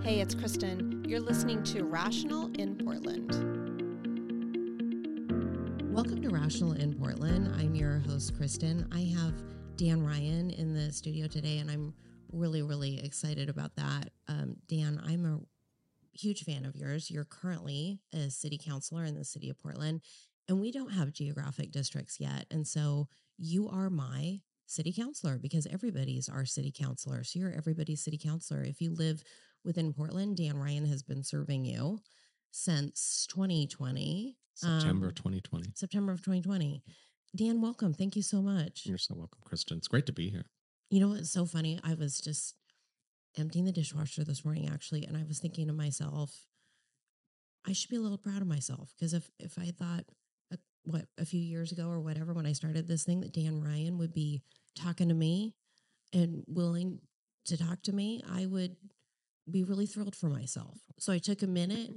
Hey, it's Kristen. You're listening to Rational in Portland. Welcome to Rational in Portland. I'm your host, Kristen. I have Dan Ryan in the studio today, and I'm really excited about that. Dan, I'm a huge fan of yours. You're currently a city councilor in the city of Portland, and we don't have geographic districts yet. And so you are my city councilor because everybody's our city councilor. So you're everybody's city councilor. If you live within Portland, Dan Ryan has been serving you since 2020. September 2020. September of 2020. Dan, welcome. Thank you so much. You're so welcome, Kristen. It's great to be here. You know what's so funny? I was just emptying the dishwasher this morning, actually, and I was thinking to myself, I should be a little proud of myself because if I thought, a few years ago or whatever, when I started this thing, that Dan Ryan would be talking to me and willing to talk to me, I would be really thrilled for myself. So I took a minute.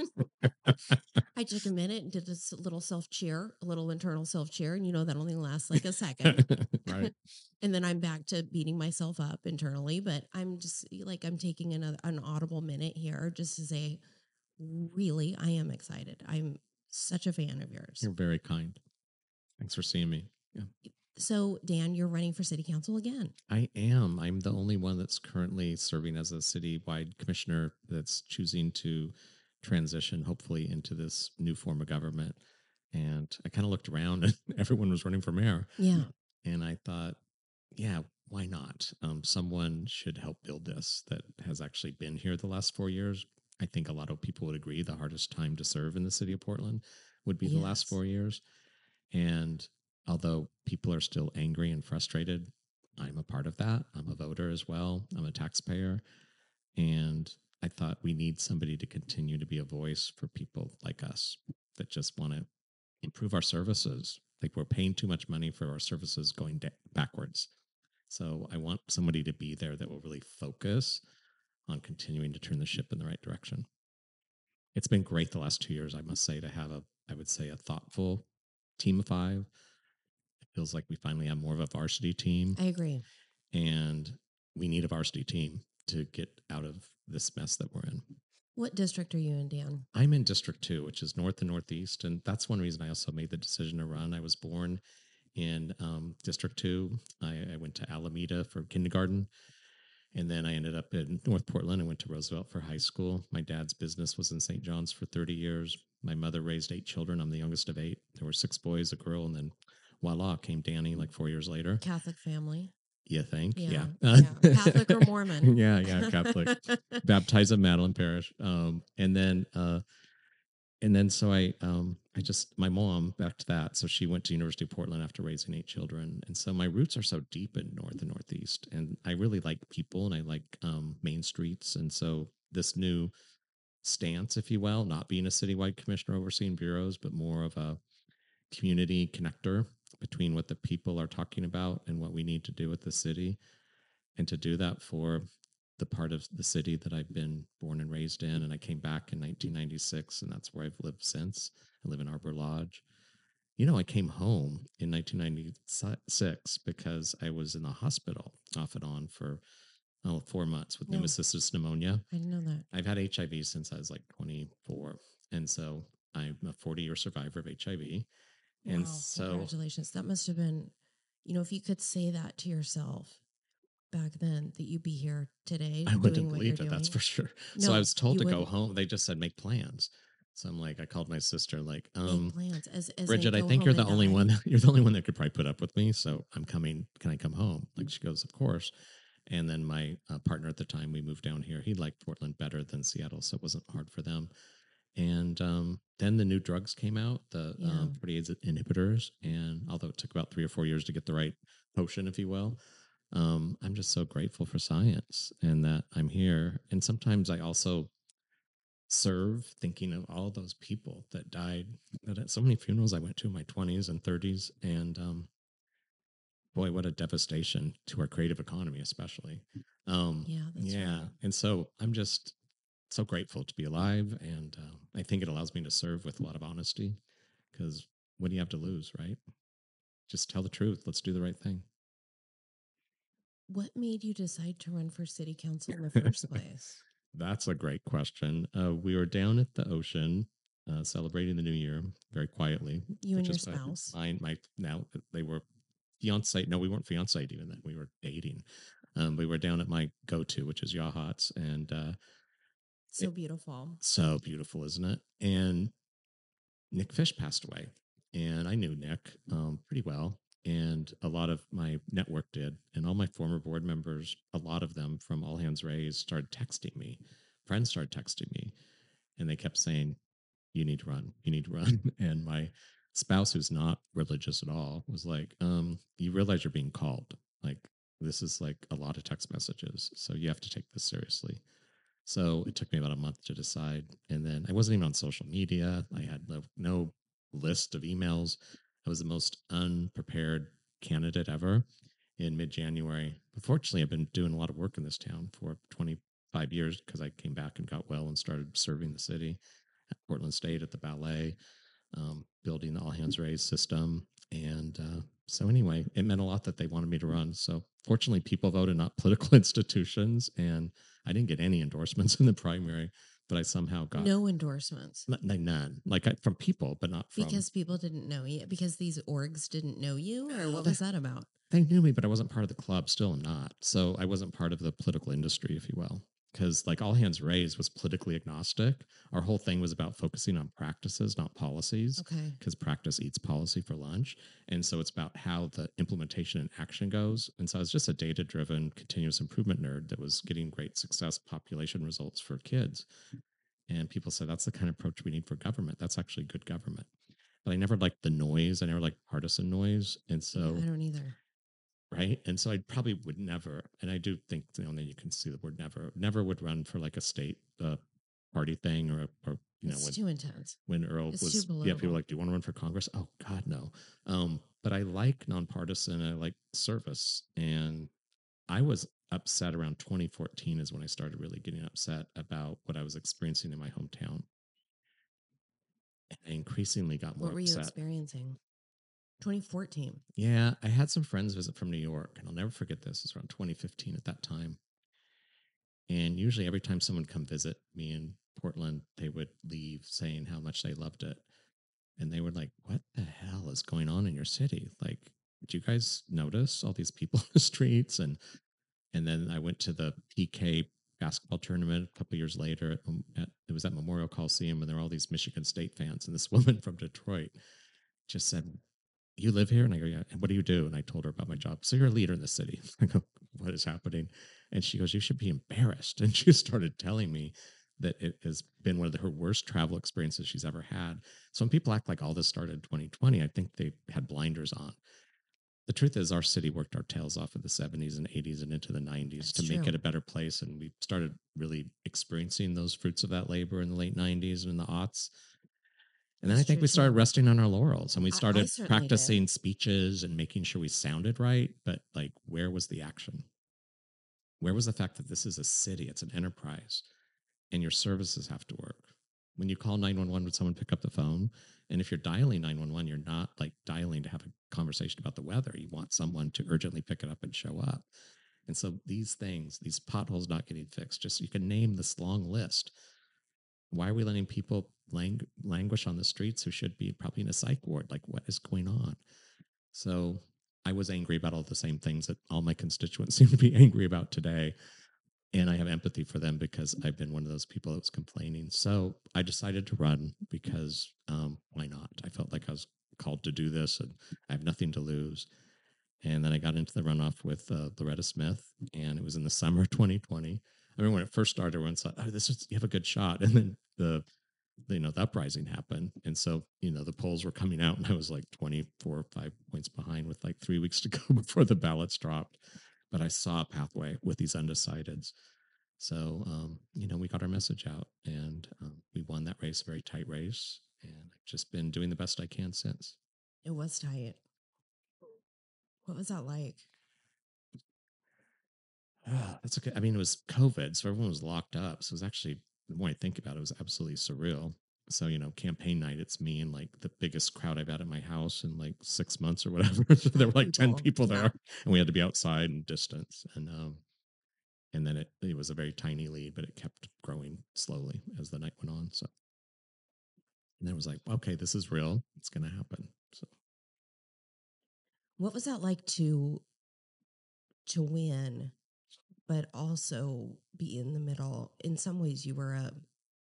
And did this little self-cheer, a little internal self-cheer. And that only lasts like a second. Right. And then I'm back to beating myself up internally. But I'm just I'm taking an audible minute here just to say, really, I am excited. I'm such a fan of yours. You're very kind. Thanks for seeing me. Yeah. So, Dan, you're running for city council again. I am. I'm the only one that's currently serving as a citywide commissioner that's choosing to transition, hopefully, into this new form of government. And I kind of looked around and everyone was running for mayor. Yeah. And I thought, yeah, why not? Someone should help build this that has actually been here the last 4 years. I think a lot of people would agree the hardest time to serve in the city of Portland would be the last 4 years. And although people are still angry and frustrated, I'm a part of that. I'm a voter as well. I'm a taxpayer. And I thought we need somebody to continue to be a voice for people like us that just want to improve our services. Like we're paying too much money for our services going backwards. So I want somebody to be there that will really focus on continuing to turn the ship in the right direction. It's been great the last 2 years, I must say, to have a thoughtful team of 5. It feels like we finally have more of a varsity team. I agree. And we need a varsity team to get out of this mess that we're in. What district are you in, Dan? I'm in District 2, which is north and northeast. And that's one reason I also made the decision to run. I was born in District 2. I went to Alameda for kindergarten. And then I ended up in North Portland. I went to Roosevelt for high school. My dad's business was in St. John's for 30 years. My mother raised 8 children. I'm the youngest of 8. There were 6 boys, a girl, and then voila, came Danny like 4 years later. Catholic family. You think? Yeah. Catholic or Mormon. Yeah, Catholic. Baptized at Madeline Parish. And then so my mom, back to that. So she went to University of Portland after raising 8 children. And so my roots are so deep in North and Northeast. And I really like people and I like main streets. And so this new stance, if you will, not being a citywide commissioner overseeing bureaus, but more of a community connector between what the people are talking about and what we need to do with the city. And to do that for the part of the city that I've been born and raised in. And I came back in 1996, and that's where I've lived since. I live in Arbor Lodge. I came home in 1996 because I was in the hospital off and on for 4 months with pneumocystis pneumonia. I didn't know that. I've had HIV since I was like 24. And so I'm a 40-year survivor of HIV. And wow, so congratulations. That must have been, if you could say that to yourself back then, that you'd be here today. I wouldn't believe it, that's for sure. No, so I was told to go home. They just said, make plans. So I'm like, I called my sister, like, make plans. As Bridget, I think you're the only one. You're the only one that could probably put up with me. So I'm coming. Can I come home? Like she goes, of course. And then my partner at the time, we moved down here. He liked Portland better than Seattle, so it wasn't hard for them. And then the new drugs came out, the protease inhibitors. And although it took about 3 or 4 years to get the right potion, if you will, I'm just so grateful for science and that I'm here. And sometimes I also serve thinking of all those people that died, that at so many funerals I went to in my 20s and 30s. And boy, what a devastation to our creative economy, especially. That's right. And so I'm just so grateful to be alive. And I think it allows me to serve with a lot of honesty because what do you have to lose, right? Just tell the truth. Let's do the right thing. What made you decide to run for city council in the first place? That's a great question. We were down at the ocean celebrating the new year very quietly. You and which your is fine. spouse? My now they were fiance. No, we weren't fiance even then. We were dating. We were down at my go-to, which is Yachats, and So beautiful. so beautiful, isn't it? And Nick Fish passed away, and I knew Nick pretty well, and a lot of my network did, and all my former board members, a lot of them from All Hands Raised, started texting me. Friends started texting me, and they kept saying, "You need to run. You need to run." And my spouse, who's not religious at all, was like, "You realize you're being called. Like this is like a lot of text messages, so you have to take this seriously." So it took me about a month to decide. And then I wasn't even on social media. I had no list of emails. I was the most unprepared candidate ever in mid January. But fortunately, I've been doing a lot of work in this town for 25 years because I came back and got well and started serving the city at Portland State at the ballet, building the All Hands Raised system. And so, anyway, it meant a lot that they wanted me to run. So, fortunately, people voted, not political institutions. And I didn't get any endorsements in the primary, but I somehow got No endorsements. none, like from people, but not from. Because people didn't know you? Because these orgs didn't know you? Or what was that about? They knew me, but I wasn't part of the club. Still am not. So I wasn't part of the political industry, if you will. Because like All Hands Raised was politically agnostic. Our whole thing was about focusing on practices, not policies. Okay. Because practice eats policy for lunch. And so it's about how the implementation and action goes. And so I was just a data driven continuous improvement nerd that was getting great success population results for kids. And people said that's the kind of approach we need for government. That's actually good government. But I never liked the noise. I never liked partisan noise. And so I don't either. right. And so I probably would never, and I do think, you know you can see the word never would run for like a state party thing or you know It's too intense. when Earl It's was too people political. were like, do you want to run for Congress? Oh God, no. But I like nonpartisan. I like service, and I was upset around 2014 is when I started really getting upset about what I was experiencing in my hometown. And I increasingly got more What were you upset. experiencing? 2014. Yeah, I had some friends visit from New York, and I'll never forget this. It's around 2015 at that time. And usually, every time someone come visit me in Portland, they would leave saying how much they loved it. And they were like, "What the hell is going on in your city? Like, do you guys notice all these people in the streets?" And then I went to the PK basketball tournament a couple years later. It was at Memorial Coliseum, and there were all these Michigan State fans. And this woman from Detroit just said, "You live here?" And I go, "Yeah." "And what do you do?" And I told her about my job. "So you're a leader in the city." I go, "What is happening?" And she goes, "You should be embarrassed." And she started telling me that it has been one of her worst travel experiences she's ever had. So when people act like all this started in 2020, I think they had blinders on. The truth is, our city worked our tails off in the 70s and 80s and into the 90s to make it a better place. And we started really experiencing those fruits of that labor in the late 90s and in the aughts. And then I think we started resting on our laurels, and we started practicing speeches and making sure we sounded right. But like, where was the action? Where was the fact that this is a city? It's an enterprise, and your services have to work. When you call 911, would someone pick up the phone? And if you're dialing 911, you're not like dialing to have a conversation about the weather. You want someone to urgently pick it up and show up. And so these things, these potholes not getting fixed, just you can name this long list. Why are we letting people languish on the streets who should be probably in a psych ward? Like, what is going on? So I was angry about all the same things that all my constituents seem to be angry about today. And I have empathy for them because I've been one of those people that was complaining. So I decided to run because why not? I felt like I was called to do this and I have nothing to lose. And then I got into the runoff with Loretta Smith, and it was in the summer of 2020. I remember when it first started, everyone thought, "Oh, you have a good shot." And then the uprising happened. And so, the polls were coming out, and I was like 24 or 5 points behind with like 3 weeks to go before the ballots dropped. But I saw a pathway with these undecideds. So, we got our message out, and we won that race, a very tight race. And I've just been doing the best I can since. It was tight. What was that like? That's okay. I mean, it was COVID, so everyone was locked up. So it was actually, the more I think about it, it was absolutely surreal. So, campaign night, it's me and like the biggest crowd I've had at my house in like 6 months or whatever. So there were like 10 people there, and we had to be outside and distance. And then it was a very tiny lead, but it kept growing slowly as the night went on. So, and then it was like, okay, this is real. It's going to happen. So, What was that like to win, but also be in the middle? In some ways, you were a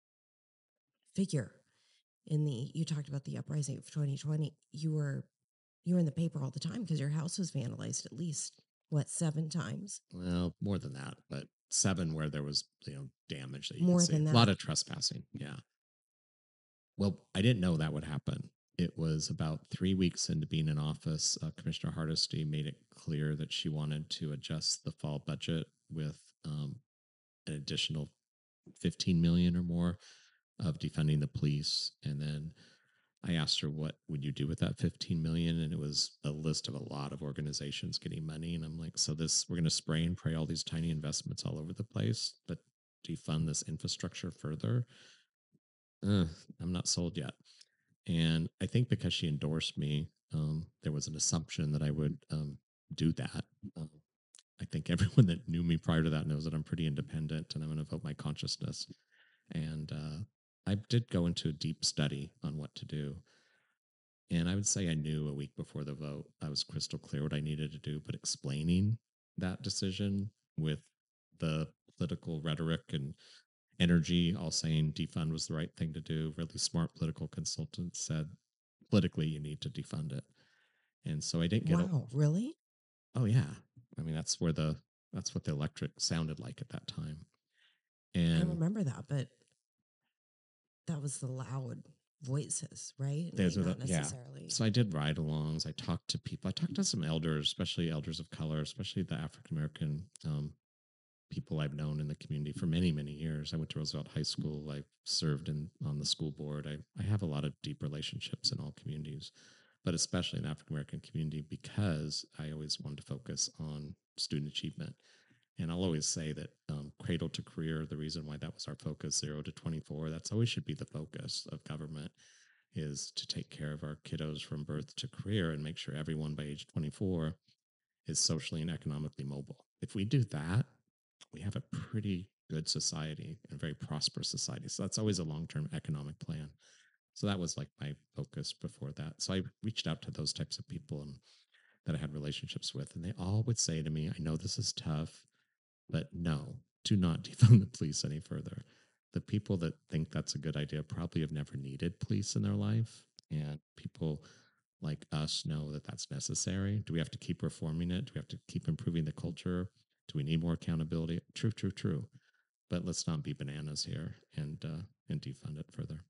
figure in the. You talked about the uprising of 2020. You were in the paper all the time because your house was vandalized at least what 7 times, well, more than that, but 7 where there was, damage that you more could see. than A lot that. of trespassing. Yeah. Well, I didn't know that would happen. It was about 3 weeks into being in office. Commissioner Hardesty made it clear that she wanted to adjust the fall budget with an additional 15 million or more of defunding the police. And then I asked her, what would you do with that 15 million? And it was a list of a lot of organizations getting money. And I'm like, so we're going to spray and pray all these tiny investments all over the place, but defund this infrastructure further. I'm not sold yet. And I think because she endorsed me, there was an assumption that I would do that. Um, I think everyone that knew me prior to that knows that I'm pretty independent and I'm going to vote my consciousness. And I did go into a deep study on what to do. And I would say I knew a week before the vote, I was crystal clear what I needed to do, but explaining that decision with the political rhetoric and energy, all saying defund was the right thing to do. Really smart political consultants said politically you need to defund it. And so I didn't get Wow, really? oh yeah. I mean that's what the electorate sounded like at that time. I And remember that, but that was the loud voices, right? there's Like not yeah. necessarily. So I did ride-alongs. I talked to people. I talked to some elders, especially elders of color, especially the African American people I've known in the community for many, many years. I went to Roosevelt High School. I served on the school board. I have a lot of deep relationships in all communities, but especially in the African American community because I always wanted to focus on student achievement. And I'll always say that cradle to career, the reason why that was our focus, 0 to 24, that's always should be the focus of government, is to take care of our kiddos from birth to career and make sure everyone by age 24 is socially and economically mobile. If we do that, we have a pretty good society and a very prosperous society. So that's always a long-term economic plan. So that was like my focus before that. So I reached out to those types of people and that I had relationships with, and they all would say to me, I know this is tough, but no, do not defund the police any further. The people that think that's a good idea probably have never needed police in their life. And people like us know that that's necessary. Do we have to keep reforming it? Do we have to keep improving the culture? Do we need more accountability? True, true, true. But let's not be bananas here and defund it further.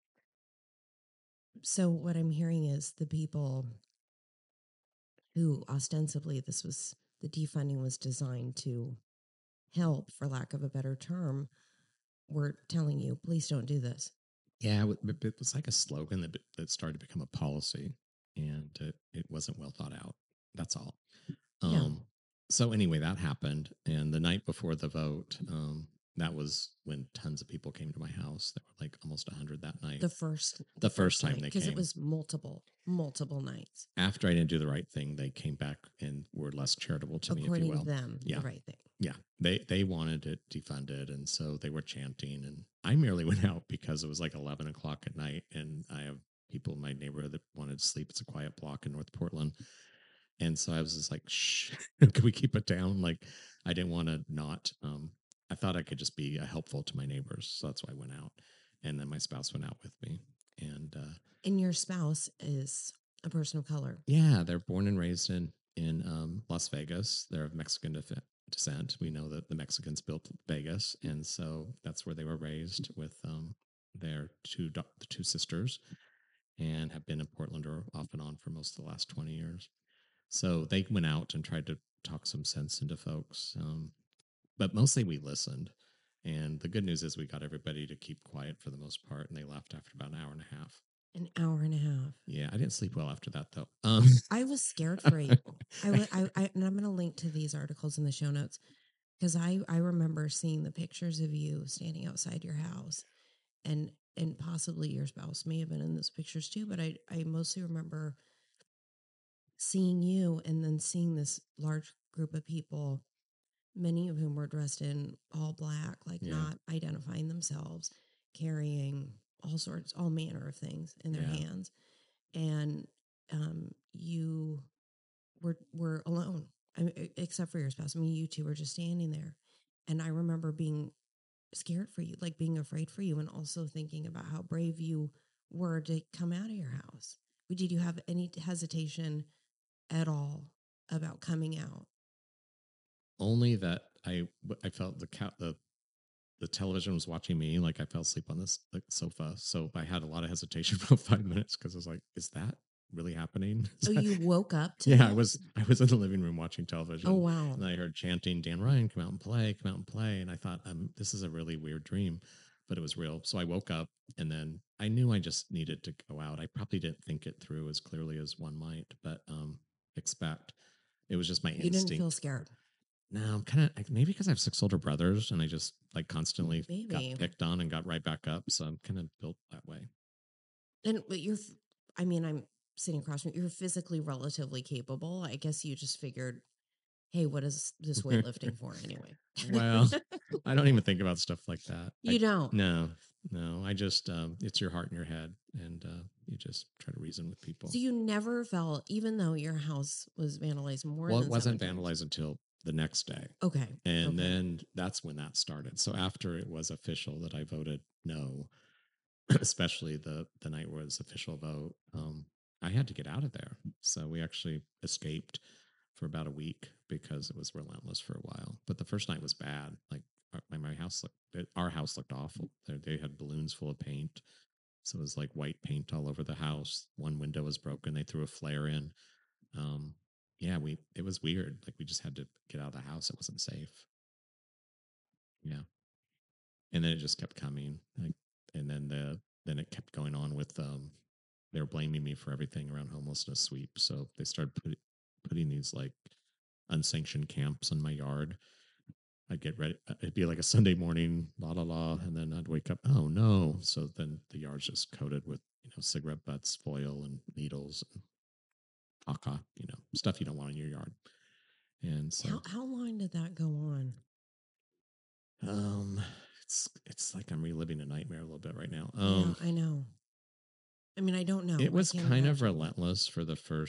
So what I'm hearing is the people who ostensibly the defunding was designed to help, for lack of a better term, were telling you, please don't do this. Yeah, it was like a slogan that started to become a policy, and it wasn't well thought out. That's all. Yeah. So anyway, that happened, and the night before the vote, that was when tons of people came to my house. There were like almost 100 that night. The first time they came, because it was multiple nights. After I didn't do the right thing, they came back and were less charitable to me, if you According will. to them, Yeah. the right thing. Yeah, they wanted it defunded, and so they were chanting, and I merely went out because it was like 11 o'clock at night, and I have people in my neighborhood that wanted to sleep. It's a quiet block in North Portland, and so I was just like, "Shh, can we keep it down?" Like, I didn't want to not. I thought I could just be helpful to my neighbors, so that's why I went out, and then my spouse went out with me, and your spouse is a person of color. Yeah, they're born and raised in Las Vegas. They're of Mexican descent. We know that the Mexicans built Vegas, and so that's where they were raised with their the two sisters, and have been in Portland or off and on for most of the last 20 years. So they went out and tried to talk some sense into folks, but mostly we listened. And the good news is we got everybody to keep quiet for the most part, and they left after about an hour and a half. An hour and a half. Yeah, I didn't sleep well after that though. I was scared for you. And I'm going to link to these articles in the show notes because I remember seeing the pictures of you standing outside your house, and possibly your spouse may have been in those pictures too. But I mostly remember seeing you and then seeing this large group of people many of whom were dressed in all black, like Yeah. not identifying themselves, carrying all manner of things in their Yeah. hands. And you were alone. I mean, except for your spouse. I mean, you two were just standing there. And I remember being scared for you, like being afraid for you, and also thinking about how brave you were to come out of your house. Did you have any hesitation at all about coming out? Only that I felt the television was watching me. Like I fell asleep on this sofa, so I had a lot of hesitation for 5 minutes because I was like, "Is that really happening?" Oh, you woke up to Yeah, that? I was in the living room watching television. Oh, wow. And I heard chanting, "Dan Ryan, come out and play, come out and play." And I thought, this is a really weird dream, but it was real. So I woke up, and then I knew I just needed to go out. I probably didn't think it through as clearly as one might, but expect. It was just my You didn't feel instinct. scared. No, I'm kind of maybe because I have 6 older brothers, and I just like constantly got Maybe. picked on and got right back up. So I'm kind of built that way. And but I mean, I'm sitting across from you. You're physically relatively capable. I guess you just figured, hey, what is this weightlifting for anyway? Well, I don't even think about stuff like that. You don't. No. I just it's your heart and your head, and you just try to reason with people. So you never felt, even though your house was vandalized more Well, than it wasn't 7 times. vandalized until the next day. Okay. And okay. then that's when that started. So after it was official that I voted no, especially the night where it was official vote, I had to get out of there. So we actually escaped for about a week because it was relentless for a while. But the first night was bad. Like our house looked awful. They had balloons full of paint. So it was like white paint all over the house. One window was broken. They threw a flare in. Yeah, it was weird. Like we just had to get out of the house. It wasn't safe. Yeah. And then it just kept coming. Like, and then it kept going on with they were blaming me for everything around homelessness sweep. So they started putting these like unsanctioned camps in my yard. I'd get ready. It'd be like a Sunday morning, la la la, and then I'd wake up. Oh no! So then the yard's just coated with cigarette butts, foil, and needles, and caca, stuff you don't want in your yard. And so, how long did that go on? it's like I'm reliving a nightmare a little bit right now. Yeah, I know. I mean, I don't know. It was I can't kind of imagine. relentless from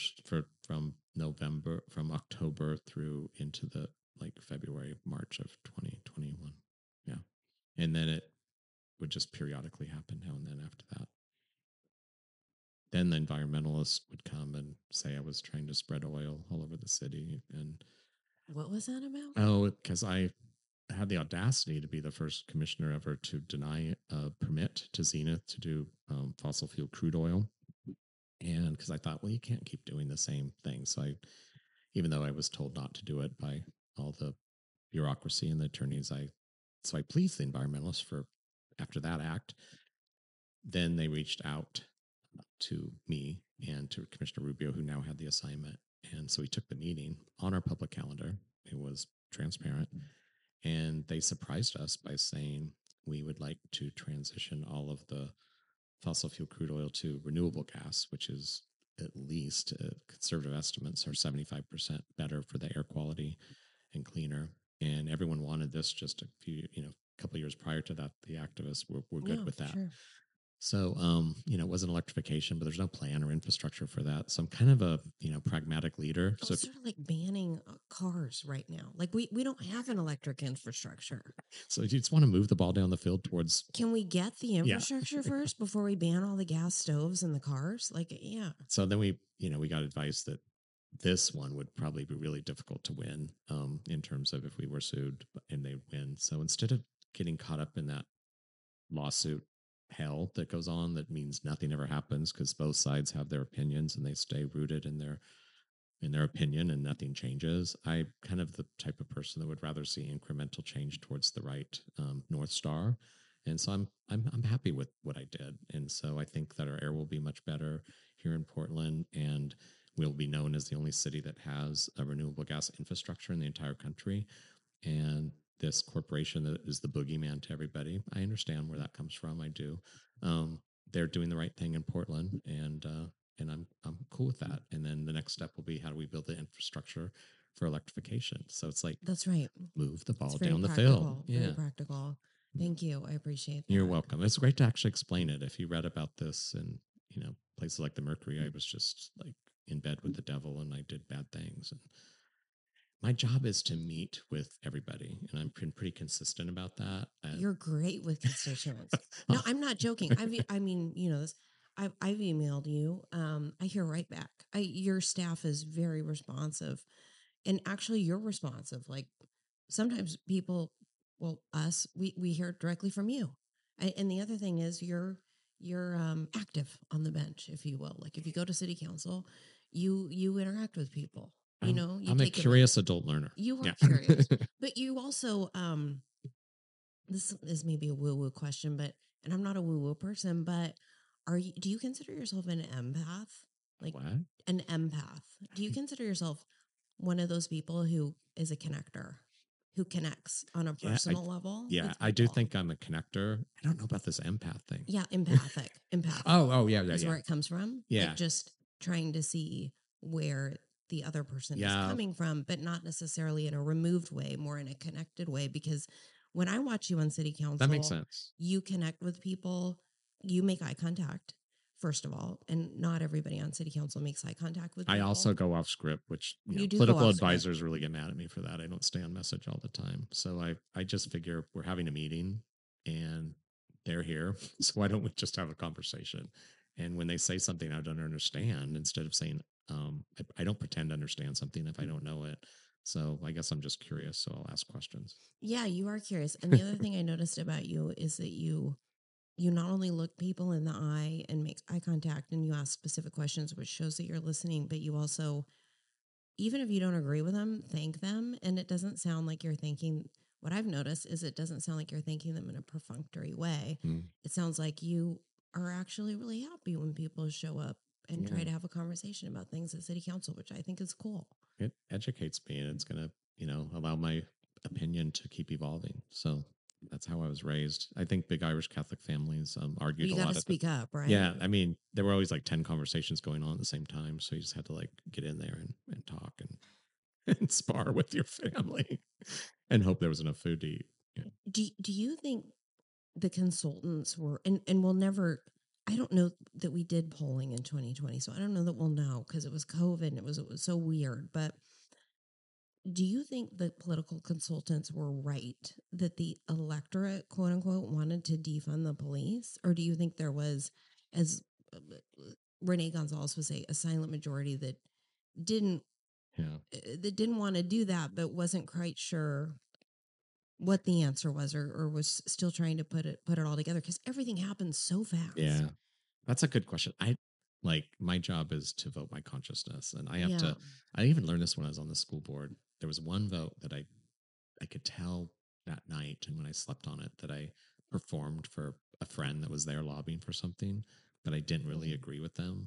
October through into the like February, March of 2021. Yeah. And then it would just periodically happen now and then after that. Then the environmentalists would come and say I was trying to spread oil all over the city. And What was that about? oh, because I had the audacity to be the first commissioner ever to deny a permit to Zenith to do fossil fuel crude oil. And because I thought, well, you can't keep doing the same thing. So even though I was told not to do it by all the bureaucracy and the attorneys, I pleased the environmentalists for after that act. Then they reached out to me and to Commissioner Rubio, who now had the assignment. And so we took the meeting on our public calendar. It was transparent. And they surprised us by saying we would like to transition all of the fossil fuel crude oil to renewable gas, which is at least conservative estimates are 75% better for the air quality and cleaner. And everyone wanted this just a couple of years prior to that. The activists were good with that. Sure. So, it wasn't electrification, but there's no plan or infrastructure for that. So I'm kind of a, pragmatic leader. So sort of like banning cars right now. Like we don't have an electric infrastructure. So you just want to move the ball down the field towards. Can we get the infrastructure first before we ban all the gas stoves and the cars? Like, yeah. So then we got advice that this one would probably be really difficult to win in terms of if we were sued and they'd win. So instead of getting caught up in that lawsuit hell that goes on, that means nothing ever happens because both sides have their opinions and they stay rooted in their opinion and nothing changes. I kind of the type of person that would rather see incremental change towards the right North Star. And so I'm happy with what I did. And so I think that our air will be much better here in Portland, and we'll be known as the only city that has a renewable gas infrastructure in the entire country. And this corporation that is the boogeyman to everybody, I understand where that comes from. I do. They're doing the right thing in Portland, and I'm cool with that. And then the next step will be, how do we build the infrastructure for electrification. So it's like, That's right. move the It's ball very down the practical. field. Very Yeah. practical. Thank you. I appreciate that. You're welcome. It's great to actually explain it. If you read about this in, places like the Mercury, I was just like in bed with the devil and I did bad things. And my job is to meet with everybody, and I've been pretty consistent about that. You're great with constituents. No, I'm not joking. I mean, this. I've emailed you. I hear right back. Your staff is very responsive, and actually, you're responsive. Like sometimes people, well, us, we hear directly from you. And the other thing is you're active on the bench, if you will. Like if you go to city council, you interact with people. You I'm a take them in. curious adult learner. You are Yeah. curious, but you also this is maybe a woo woo question, but and I'm not a woo woo person, but do you consider yourself an empath? Like What? an empath? Do you consider yourself one of those people who is a connector, who connects on a personal level? Yeah, with I do people? think I'm a connector. I don't know about this empath thing. Yeah, empathic. Oh, yeah, is yeah. where it comes from. Yeah. Like just trying to see where the other person is Yeah. coming from, but not necessarily in a removed way, more in a connected way. Because when I watch you on city council, That makes sense. You connect with people, you make eye contact, first of all, and not everybody on city council makes eye contact with people. I also go off script, which You do political go off script. advisors really get mad at me for that. I don't stay on message all the time. So I just figure we're having a meeting and they're here. So why don't we just have a conversation? And when they say something I don't understand, instead of saying, I don't pretend to understand something if I don't know it. So I guess I'm just curious. So I'll ask questions. Yeah, you are curious. And the other thing I noticed about you is that you not only look people in the eye and make eye contact and you ask specific questions, which shows that you're listening, but you also, even if you don't agree with them, thank them. And it doesn't sound like you're thanking. What I've noticed is it doesn't sound like you're thanking them in a perfunctory way. It sounds like you are actually really happy when people show up and try to have a conversation about things at city council, which I think is cool. It educates me and it's going to, allow my opinion to keep evolving. So that's how I was raised. I think big Irish Catholic families argued You a lot. got to speak up, right? Yeah. I mean, there were always like 10 conversations going on at the same time. So you just had to like get in there and talk and spar with your family and hope there was enough food to eat. Yeah. Do you think the consultants were, and we'll never, I don't know that we did polling in 2020, so I don't know that we'll know because it was COVID and it was so weird, but do you think the political consultants were right that the electorate, quote unquote, wanted to defund the police? Or do you think there was, as Renee Gonzalez would say, a silent majority that didn't want to do that, but wasn't quite sure what the answer was, or was still trying to put it all together? Because everything happens so fast. Yeah. That's a good question. My job is to vote my consciousness, and I have to. I even learned this when I was on the school board. There was one vote that I could tell that night, and when I slept on it, that I performed for a friend that was there lobbying for something, but I didn't really agree with them.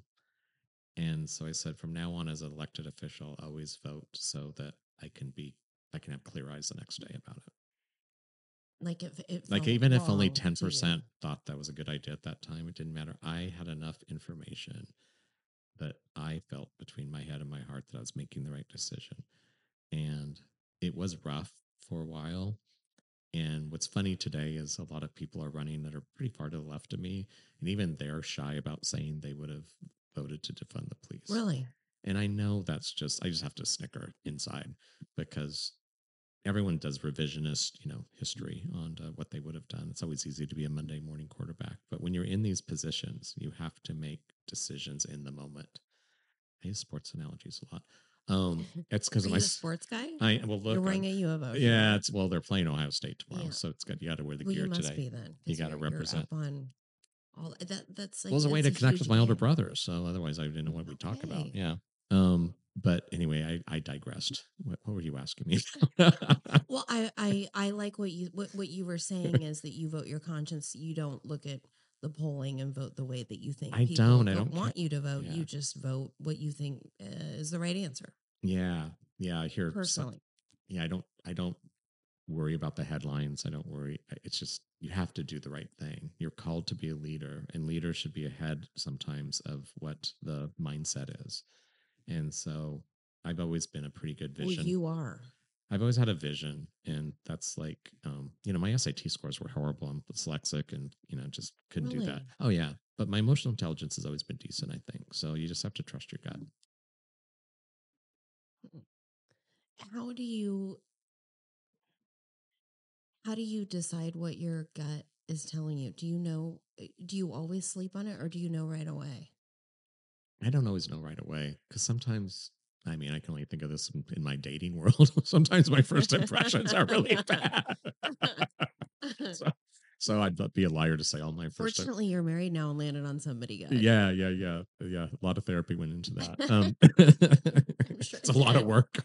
And so I said, from now on, as an elected official, always vote so that I can have clear eyes the next day about it. Like if Even if only 10% thought that was a good idea at that time, it didn't matter. I had enough information that I felt between my head and my heart that I was making the right decision. And it was rough for a while. And what's funny today is a lot of people are running that are pretty far to the left of me. And even they're shy about saying they would have voted to defund the police. Really? And I know I just have to snicker inside because everyone does revisionist, history on what they would have done. It's always easy to be a Monday morning quarterback. But when you're in these positions, you have to make decisions in the moment. I use sports analogies a lot. It's because of my sports guy. You're wearing a U of O. Yeah, they're playing Ohio State tomorrow, so it's good. You got to wear the gear you must today. Be then. You got to represent. You're up on all that's like. Well, it's a way to connect with my older brother. So otherwise, I didn't know what we talk about. Yeah. But anyway, I digressed. What were you asking me? Well, I like what you were saying is that you vote your conscience. You don't look at the polling and vote the way that you think. I don't want you to vote. Yeah. You just vote what you think is the right answer. Yeah. I hear personally. I don't worry about the headlines. I don't worry. It's just you have to do the right thing. You're called to be a leader, and leaders should be ahead sometimes of what the mindset is. And so I've always been a pretty good Well, vision. you are. I've always had a vision, and that's like, my SAT scores were horrible. I'm dyslexic, and just couldn't do that. Really? Oh yeah, but my emotional intelligence has always been decent, I think. So you just have to trust your gut. How do you decide what your gut is telling you? Do you know? Do you always sleep on it, or do you know right away? I don't always know right away because sometimes, I mean, I can only think of this in my dating world. Sometimes my first impressions are really bad. so, so I'd be a liar to say all my first. Fortunately, you're married now and landed on somebody good. Yeah. A lot of therapy went into that. Sure It's a lot of work.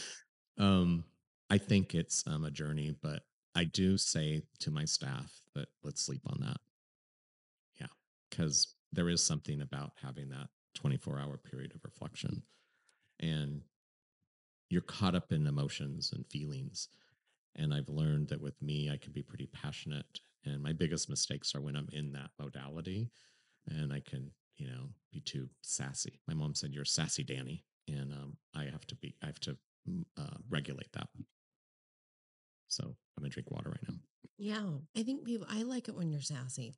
I think it's a journey, but I do say to my staff that let's sleep on that. Yeah, because there is something about having that 24-hour period of reflection, and you're caught up in emotions and feelings. And I've learned that with me, I can be pretty passionate. And my biggest mistakes are when I'm in that modality and I can, be too sassy. My mom said, "You're sassy, Danny." And I have to regulate that. So I'm going to drink water right now. Yeah, I think I like it when you're sassy.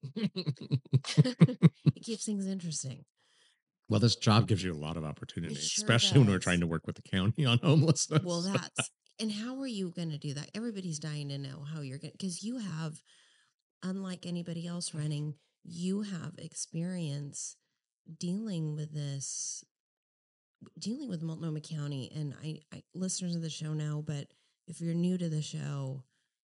It keeps things interesting. Well, this job gives you a lot of opportunity, sure especially when we're does. trying to work with the county on homelessness. Well, and how are you going to do that? Everybody's dying to know how you're going to, because you have, unlike anybody else running, you have experience dealing with this, dealing with Multnomah County. And I listeners of the show know, but if you're new to the show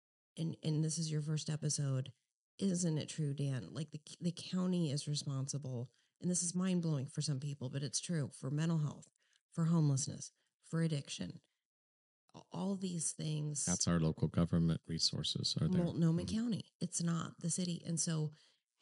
and this is your first episode, isn't it true, Dan? Like the county is responsible, and this is mind blowing for some people, but it's true, for mental health, for homelessness, for addiction, all these things. That's our local government resources are there. Multnomah County. It's not the city. And so,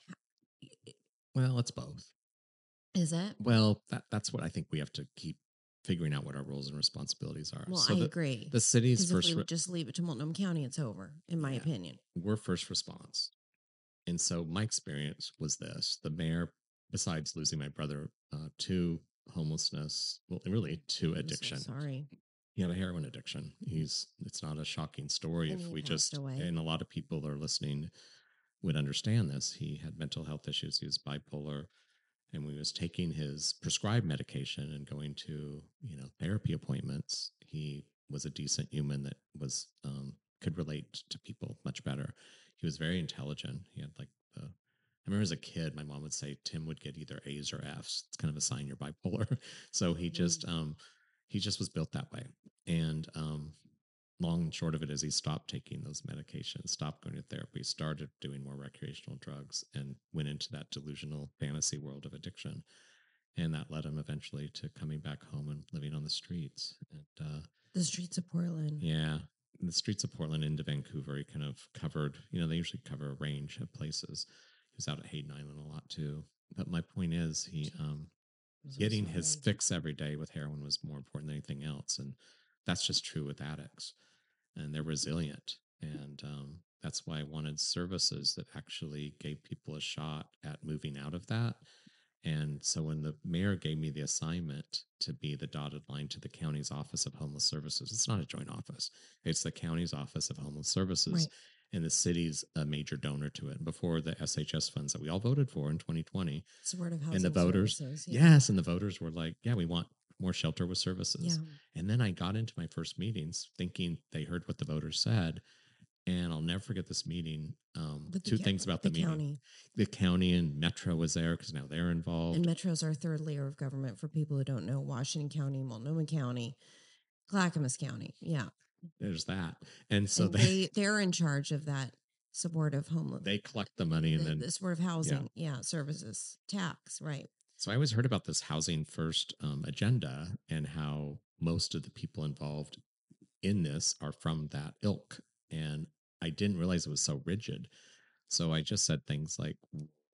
well, it's both. Is it? Well, that's what I think we have to keep figuring out what our roles and responsibilities are. Well, I agree. The city's because if we would just leave it to Multnomah County, it's over, in my opinion. We're first response. And so my experience was this. The mayor, besides losing my brother to homelessness, well, really to addiction. So sorry. He had a heroin addiction. It's not a shocking story And if he we passed away. and a lot of people that are listening would understand this. He had mental health issues. He was bipolar. And when he was taking his prescribed medication and going to, therapy appointments, he was a decent human that was could relate to people much better. He was very intelligent. He had I remember as a kid, my mom would say Tim would get either A's or F's. It's kind of a sign you're bipolar. So he just was built that way. And long and short of it is he stopped taking those medications, stopped going to therapy, started doing more recreational drugs, and went into that delusional fantasy world of addiction. And that led him eventually to coming back home and living on the streets. And the streets of Portland. Yeah. The streets of Portland into Vancouver, he kind of covered, they usually cover a range of places. He was out at Hayden Island a lot too. But my point is he getting his fix every day with heroin was more important than anything else. And that's just true with addicts. And they're resilient. And that's why I wanted services that actually gave people a shot at moving out of that. And so when the mayor gave me the assignment to be the dotted line to the county's Office of Homeless Services, it's not a joint office. It's the county's Office of Homeless Services. Right. And the city's a major donor to it. And before the SHS funds that we all voted for in 2020. Supportive housing and the voters, services, yes, and the voters were like, yeah, we want more shelter with services. Yeah. And then I got into my first meetings thinking they heard what the voters said. And I'll never forget this meeting. Two things about the meeting. County. The county and Metro was there because now they're involved. And Metro's our third layer of government for people who don't know. Washington County, Multnomah County, Clackamas County. Yeah. There's that. And so they're in charge of that supportive homeless. They collect the money and then the supportive housing. Yeah. Services, tax. Right. So I always heard about this housing first agenda and how most of the people involved in this are from that ilk. And I didn't realize it was so rigid. So I just said things like,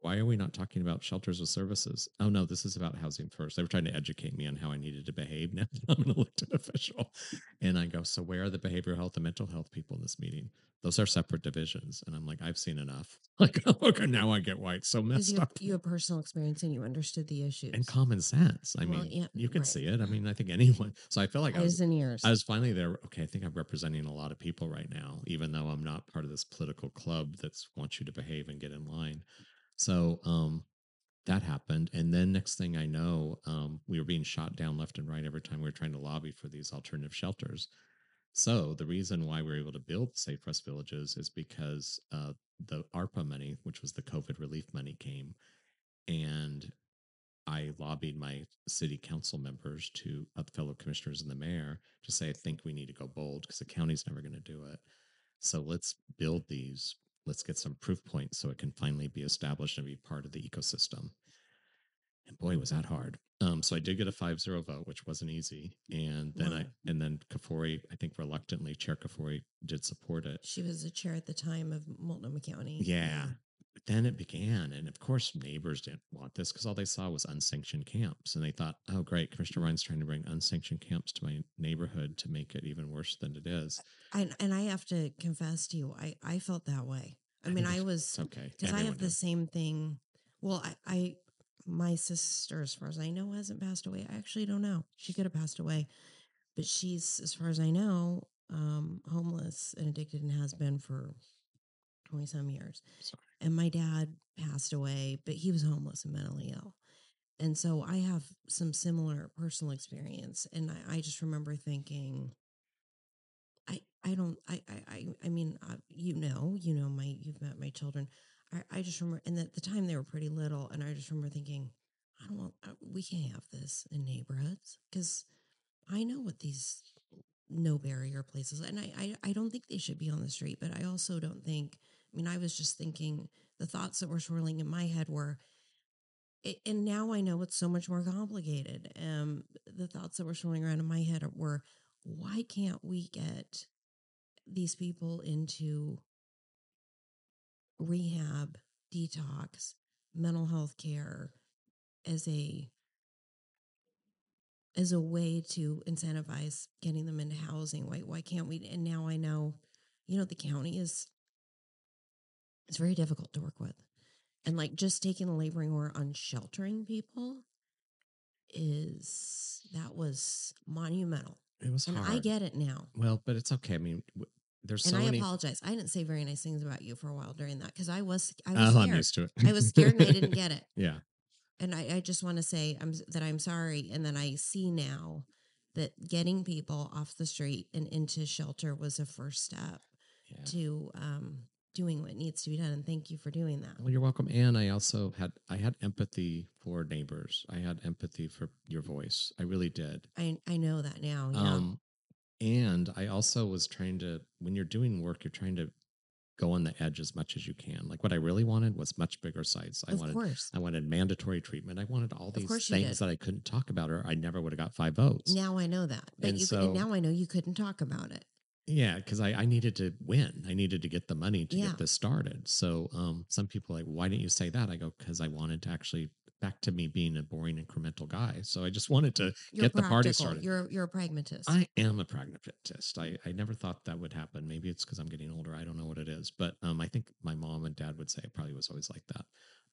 why are we not talking about shelters with services? Oh no, this is about housing first. They were trying to educate me on how I needed to behave now that I'm an elected official. And I go, so where are the behavioral health and mental health people in this meeting? Those are separate divisions. And I'm like, I've seen enough. Like, okay, now I get why it's so Because messed up. you have personal experience and you understood the issues. And common sense. I Well, mean, yeah, you can right. see it. I mean, I think anyone. So I feel like Eyes and ears. I was finally there. Okay, I think I'm representing a lot of people right now, even though I'm not part of this political club that wants you to behave and get in line. So that happened. And then next thing I know, we were being shot down left and right every time we were trying to lobby for these alternative shelters. So the reason why we were able to build Safe Rest Villages is because the ARPA money, which was the COVID relief money, came, and I lobbied my city council members to fellow commissioners and the mayor to say, I think we need to go bold because the county's never going to do it. So let's build these. Let's get some proof points so it can finally be established and be part of the ecosystem. And boy, was that hard. So I did get a 5-0 vote, which wasn't easy. And then then Kafori, I think reluctantly, Chair Kafori did support it. She was the chair at the time of Multnomah County. Yeah. But then it began. And of course, neighbors didn't want this because all they saw was unsanctioned camps. And they thought, oh, great, Commissioner Ryan's trying to bring unsanctioned camps to my neighborhood to make it even worse than it is. And I have to confess to you, I felt that way. I mean, I was okay because I have the same thing. Well, my sister, as far as I know, hasn't passed away. I actually don't know. She could have passed away, but she's, as far as I know, homeless and addicted and has been for 20-some years. Sorry. And my dad passed away, but he was homeless and mentally ill. And so I have some similar personal experience. And I just remember thinking, I mean, you've met my children. I just remember, and at the time they were pretty little. And I just remember thinking, we can't have this in neighborhoods because I know what these no barrier places, and I don't think they should be on the street, but I also don't think, I mean, I was just thinking the thoughts that were swirling in my head were, and now I know it's so much more complicated. The thoughts that were swirling around in my head were, why can't we get these people into rehab, detox, mental health care as a way to incentivize getting them into housing? Why can't we? And now I know, the county it's very difficult to work with. And like just taking the laboring hour on sheltering people was monumental. It was hard. I get it now. Well, but it's okay. I mean, there's so many. And I apologize. I didn't say very nice things about you for a while during that because I was scared. I'm used to it. I was scared and I didn't get it. Yeah. And I just want to say that I'm sorry. And then I see now that getting people off the street and into shelter was a first step to doing what needs to be done. And thank you for doing that. Well, you're welcome. And I also had empathy for neighbors. I had empathy for your voice. I really did. I know that now. Yeah. And I also was trying to, when you're doing work, you're trying to go on the edge as much as you can. Like what I really wanted was much bigger sites. I wanted mandatory treatment. I wanted all these things that I couldn't talk about, or I never would have got 5 votes. Now I know that. But and now I know you couldn't talk about it. Yeah, because I needed to win. I needed to get the money to get this started. So some people are like, why didn't you say that? I go, because I wanted to actually, back to me being a boring incremental guy. So I just wanted to get the party started. You're a pragmatist. I am a pragmatist. I never thought that would happen. Maybe it's because I'm getting older. I don't know what it is. But I think my mom and dad would say it probably was always like that.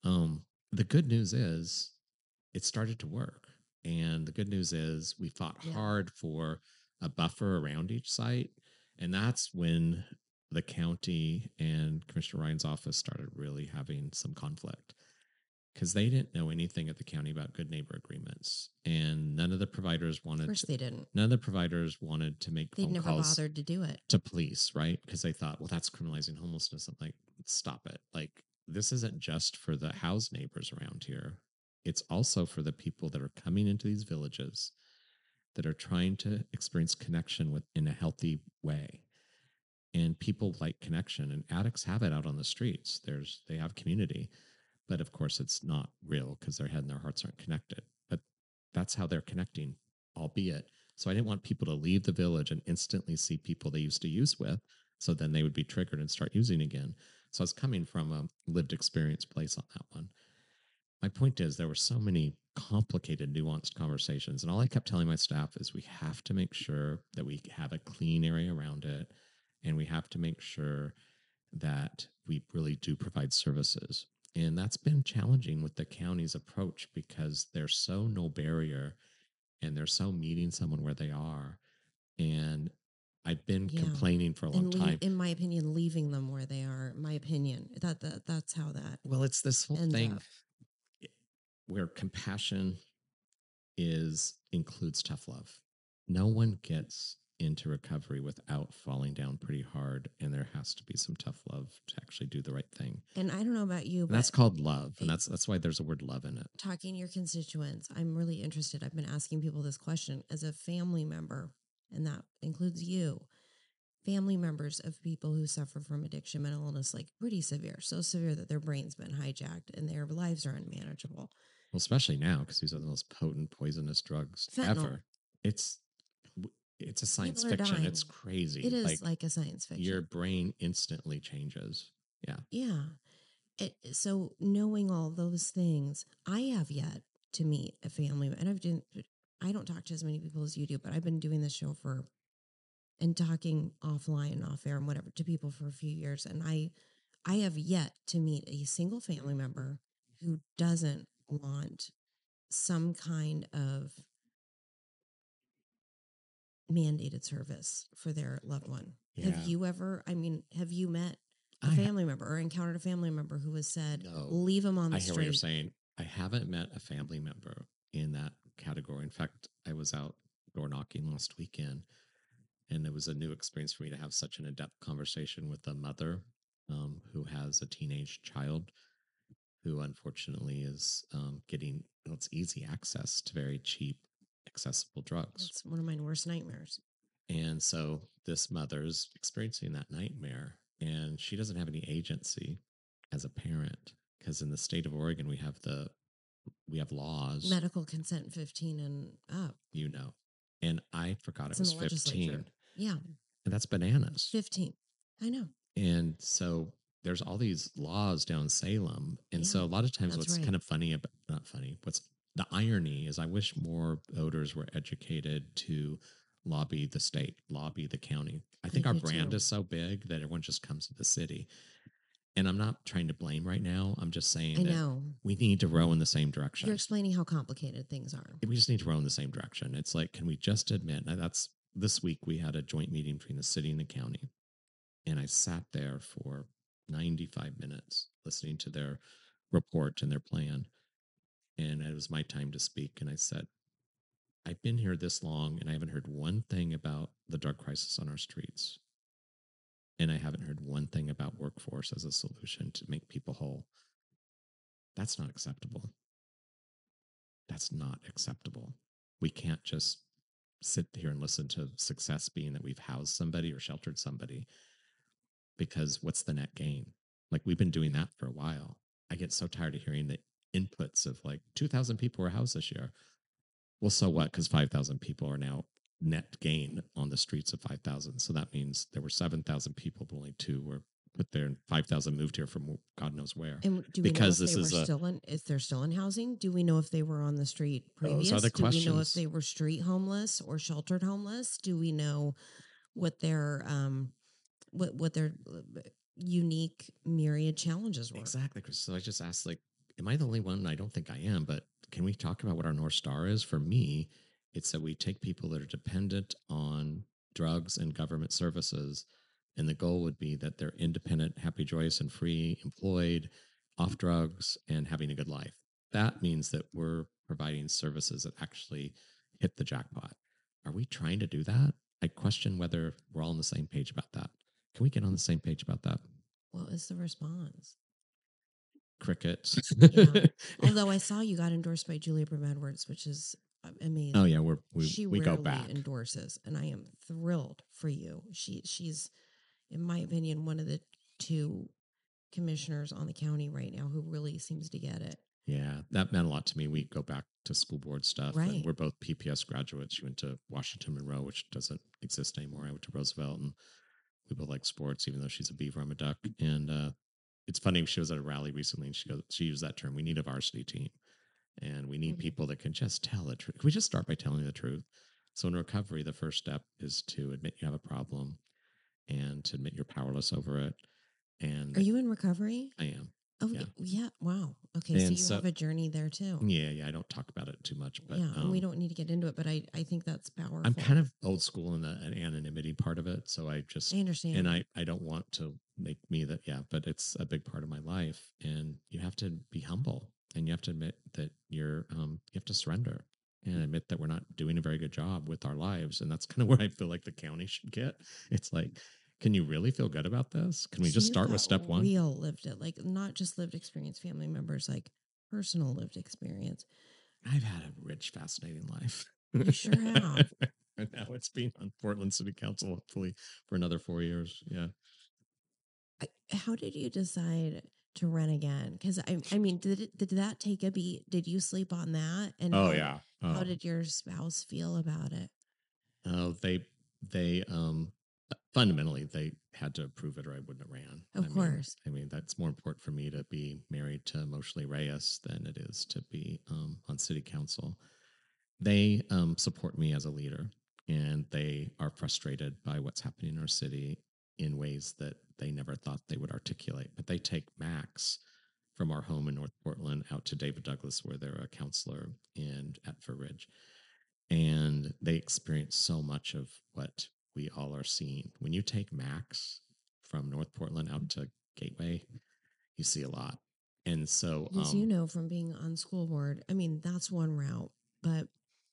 The good news is it started to work. And the good news is we fought hard for a buffer around each site. And that's when the county and Commissioner Ryan's office started really having some conflict because they didn't know anything at the county about good neighbor agreements. And none of the providers wanted. Of course they didn't. None of the providers wanted to make phone calls. They never bothered to do it. To police, right? Because they thought, well, that's criminalizing homelessness. I'm like, stop it. Like, this isn't just for the housed neighbors around here. It's also for the people that are coming into these villages that are trying to experience connection in a healthy way. And people like connection, and addicts have it out on the streets. They have community, but of course it's not real because their head and their hearts aren't connected. But that's how they're connecting, albeit. So I didn't want people to leave the village and instantly see people they used to use with. So then they would be triggered and start using again. So I was coming from a lived experience place on that one. my point is there were so many complicated, nuanced conversations. And all I kept telling my staff is we have to make sure that we have a clean area around it. And we have to make sure that we really do provide services. And that's been challenging with the county's approach because they're so no barrier and they're so meeting someone where they are. And I've been Yeah. complaining for a long time. In my opinion, leaving them where they are. My opinion that's how that. Well, it's this whole ends thing up. where compassion includes tough love. No one gets into recovery without falling down pretty hard, and there has to be some tough love to actually do the right thing. And I don't know about you, And but that's called love, and that's why there's a word love in it. talking to your constituents, I'm really interested. I've been asking people this question as a family member, and that includes you. Family members of people who suffer from addiction, mental illness, like pretty severe, so severe that their brain's been hijacked and their lives are unmanageable. Well, especially now because these are the most potent, poisonous drugs Fentanyl. ever. It's a science People are fiction. dying. It's crazy. It is like a science fiction. Your brain instantly changes. Yeah. Yeah. So knowing all those things, I have yet to meet a family, and I don't talk to as many people as you do, but I've been doing this show and talking offline and off air and whatever to people for a few years, and I have yet to meet a single family member who doesn't want some kind of mandated service for their loved one. Yeah. Have you met a I ha- family member or encountered a family member who has said, No. leave them on the I hear street? what you're saying. I haven't met a family member in that category. In fact, I was out door knocking last weekend, and it was a new experience for me to have such an in-depth conversation with a mother who has a teenage child who unfortunately is getting it's easy access to very cheap, accessible drugs. That's one of my worst nightmares. And so this mother's experiencing that nightmare, and she doesn't have any agency as a parent because in the state of Oregon we have laws, Medical consent 15 and up. and I forgot It's it was in the 15, legislature. Yeah, and that's bananas. 15. I know. And so there's all these laws down Salem, and so a lot of times that's what's right. kind of funny about not funny, what's the irony is I wish more voters were educated to lobby the state, lobby the county. I think our do brand too. is so big that everyone just comes to the city. And I'm not trying to blame right now. I'm just saying I that know. we need to row in the same direction. You're explaining how complicated things are. We just need to row in the same direction. It's like, can we just admit that's this week we had a joint meeting between the city and the county. And I sat there for 95 minutes listening to their report and their plan. And it was my time to speak. And I said, I've been here this long and I haven't heard one thing about the drug crisis on our streets. And I haven't heard one thing about workforce as a solution to make people whole. That's not acceptable. That's not acceptable. We can't just sit here and listen to success being that we've housed somebody or sheltered somebody, because what's the net gain? Like, we've been doing that for a while. I get so tired of hearing the inputs of like 2,000 people were housed this year. Well, so what? Because 5,000 people are now net gain on the streets of 5,000. So that means there were 7,000 people, but only 2 were put there, and 5,000 moved here from God knows where. And do we know if they're still in housing? Do we know if they were on the street previous? Those are the questions. Do we know if they were street homeless or sheltered homeless? Do we know what their what their unique myriad challenges were? Exactly, Chris. So I just asked, like, am I the only one? I don't think I am, but can we talk about what our North Star is? For me, it's that we take people that are dependent on drugs and government services, and the goal would be that they're independent, happy, joyous, and free, employed, off drugs, and having a good life. That means that we're providing services that actually hit the jackpot. Are we trying to do that? I question whether we're all on the same page about that. Can we get on the same page about that? What was the response? Crickets. Yeah. Although I saw you got endorsed by Julia Brim-Edwards, which is amazing. Oh yeah, she we rarely go back. endorses, and I am thrilled for you. She's, in my opinion, one of the 2 commissioners on the county right now who really seems to get it. Yeah, that meant a lot to me. We go back to school board stuff. Right. And we're both PPS graduates. She went to Washington Monroe, which doesn't exist anymore. I went to Roosevelt, and we both like sports, even though she's a Beaver, I'm a Duck. And it's funny. She was at a rally recently, and she used that term. We need a varsity team, and we need people that can just tell the truth. Can we just start by telling the truth? So in recovery, the first step is to admit you have a problem and to admit you're powerless over it. And Are you in recovery? I am. Oh, Yeah. yeah. Wow. Okay. So And you so- have a journey there too. Yeah, I don't talk about it too much, but yeah. And we don't need to get into it, but I think that's powerful. I'm kind of old school in the anonymity part of it. So I understand. And I don't want to make me that, but it's a big part of my life. And you have to be humble, and you have to admit that you have to surrender and admit that we're not doing a very good job with our lives. And that's kind of where I feel like the county should get. It's like, can you really feel good about this? Can we So just you've start with got step one? Real lived it, like not just lived experience, family members, like personal lived experience. I've had a rich, fascinating life. You sure have. And now it's been on Portland City Council, hopefully for another 4 years. Yeah. How did you decide to run again? Because I mean, did that take a beat? Did you sleep on that? And how did your spouse feel about it? Oh, they fundamentally they had to approve it, or I wouldn't have ran. Of course. I mean, that's more important for me to be married to Moshley Reyes than it is to be on city council. They support me as a leader, and they are frustrated by what's happening in our city in ways that they never thought they would articulate. But they take Max from our home in North Portland out to David Douglas, where they're a counselor at Fur Ridge. And they experience so much of what we all are seeing. When you take Max from North Portland out to Gateway, you see a lot. And so, as you know from being on school board, I mean, that's one route, but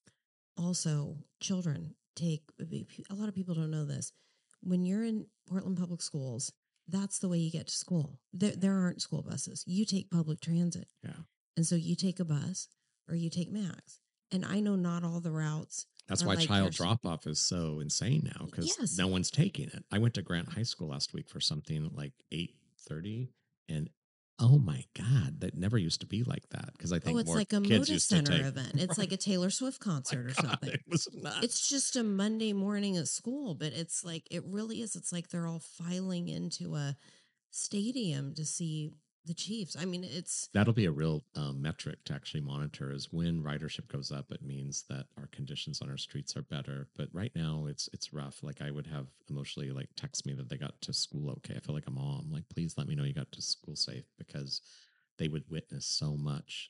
also children take, a lot of people don't know this. When you're in Portland Public Schools, that's the way you get to school. There aren't school buses. You take public transit. Yeah. And so you take a bus or you take Max. And I know not all the routes. That's why like child drop off is so insane now, because no one's taking it. I went to Grant High School last week for something like 8:30, and oh my God, that never used to be like that. Because I think it's more like a kids Moda used Center to take event. It's like a Taylor Swift concert or something. It was nuts. It's just a Monday morning at school, but it's like, it really is. It's like they're all filing into a stadium to see the Chiefs. I mean, that'll be a real metric to actually monitor, is when ridership goes up, it means that our conditions on our streets are better. But right now it's rough. Like, I would have emotionally like text me that they got to school okay. I feel like a mom, like, please let me know you got to school safe, because they would witness so much.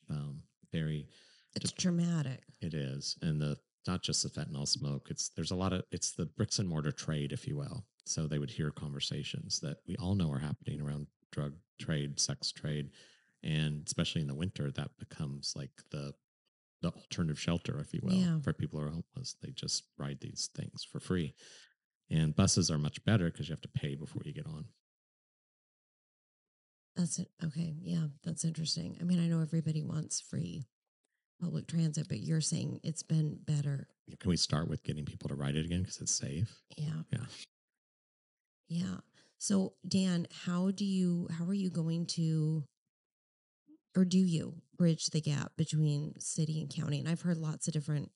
It's traumatic. It is. And not just the fentanyl smoke, it's the bricks and mortar trade, if you will. So they would hear conversations that we all know are happening around drug trade, sex trade, and especially in the winter, that becomes like the alternative shelter, if you will, for people who are homeless. They just ride these things for free. And buses are much better because you have to pay before you get on. That's it. Okay. Yeah, that's interesting. I mean, I know everybody wants free public transit, but you're saying it's been better. Can we start with getting people to ride it again because it's safe? Yeah. Yeah. Yeah. So, Dan, how are you going to, or do you bridge the gap between city and county? And I've heard lots of different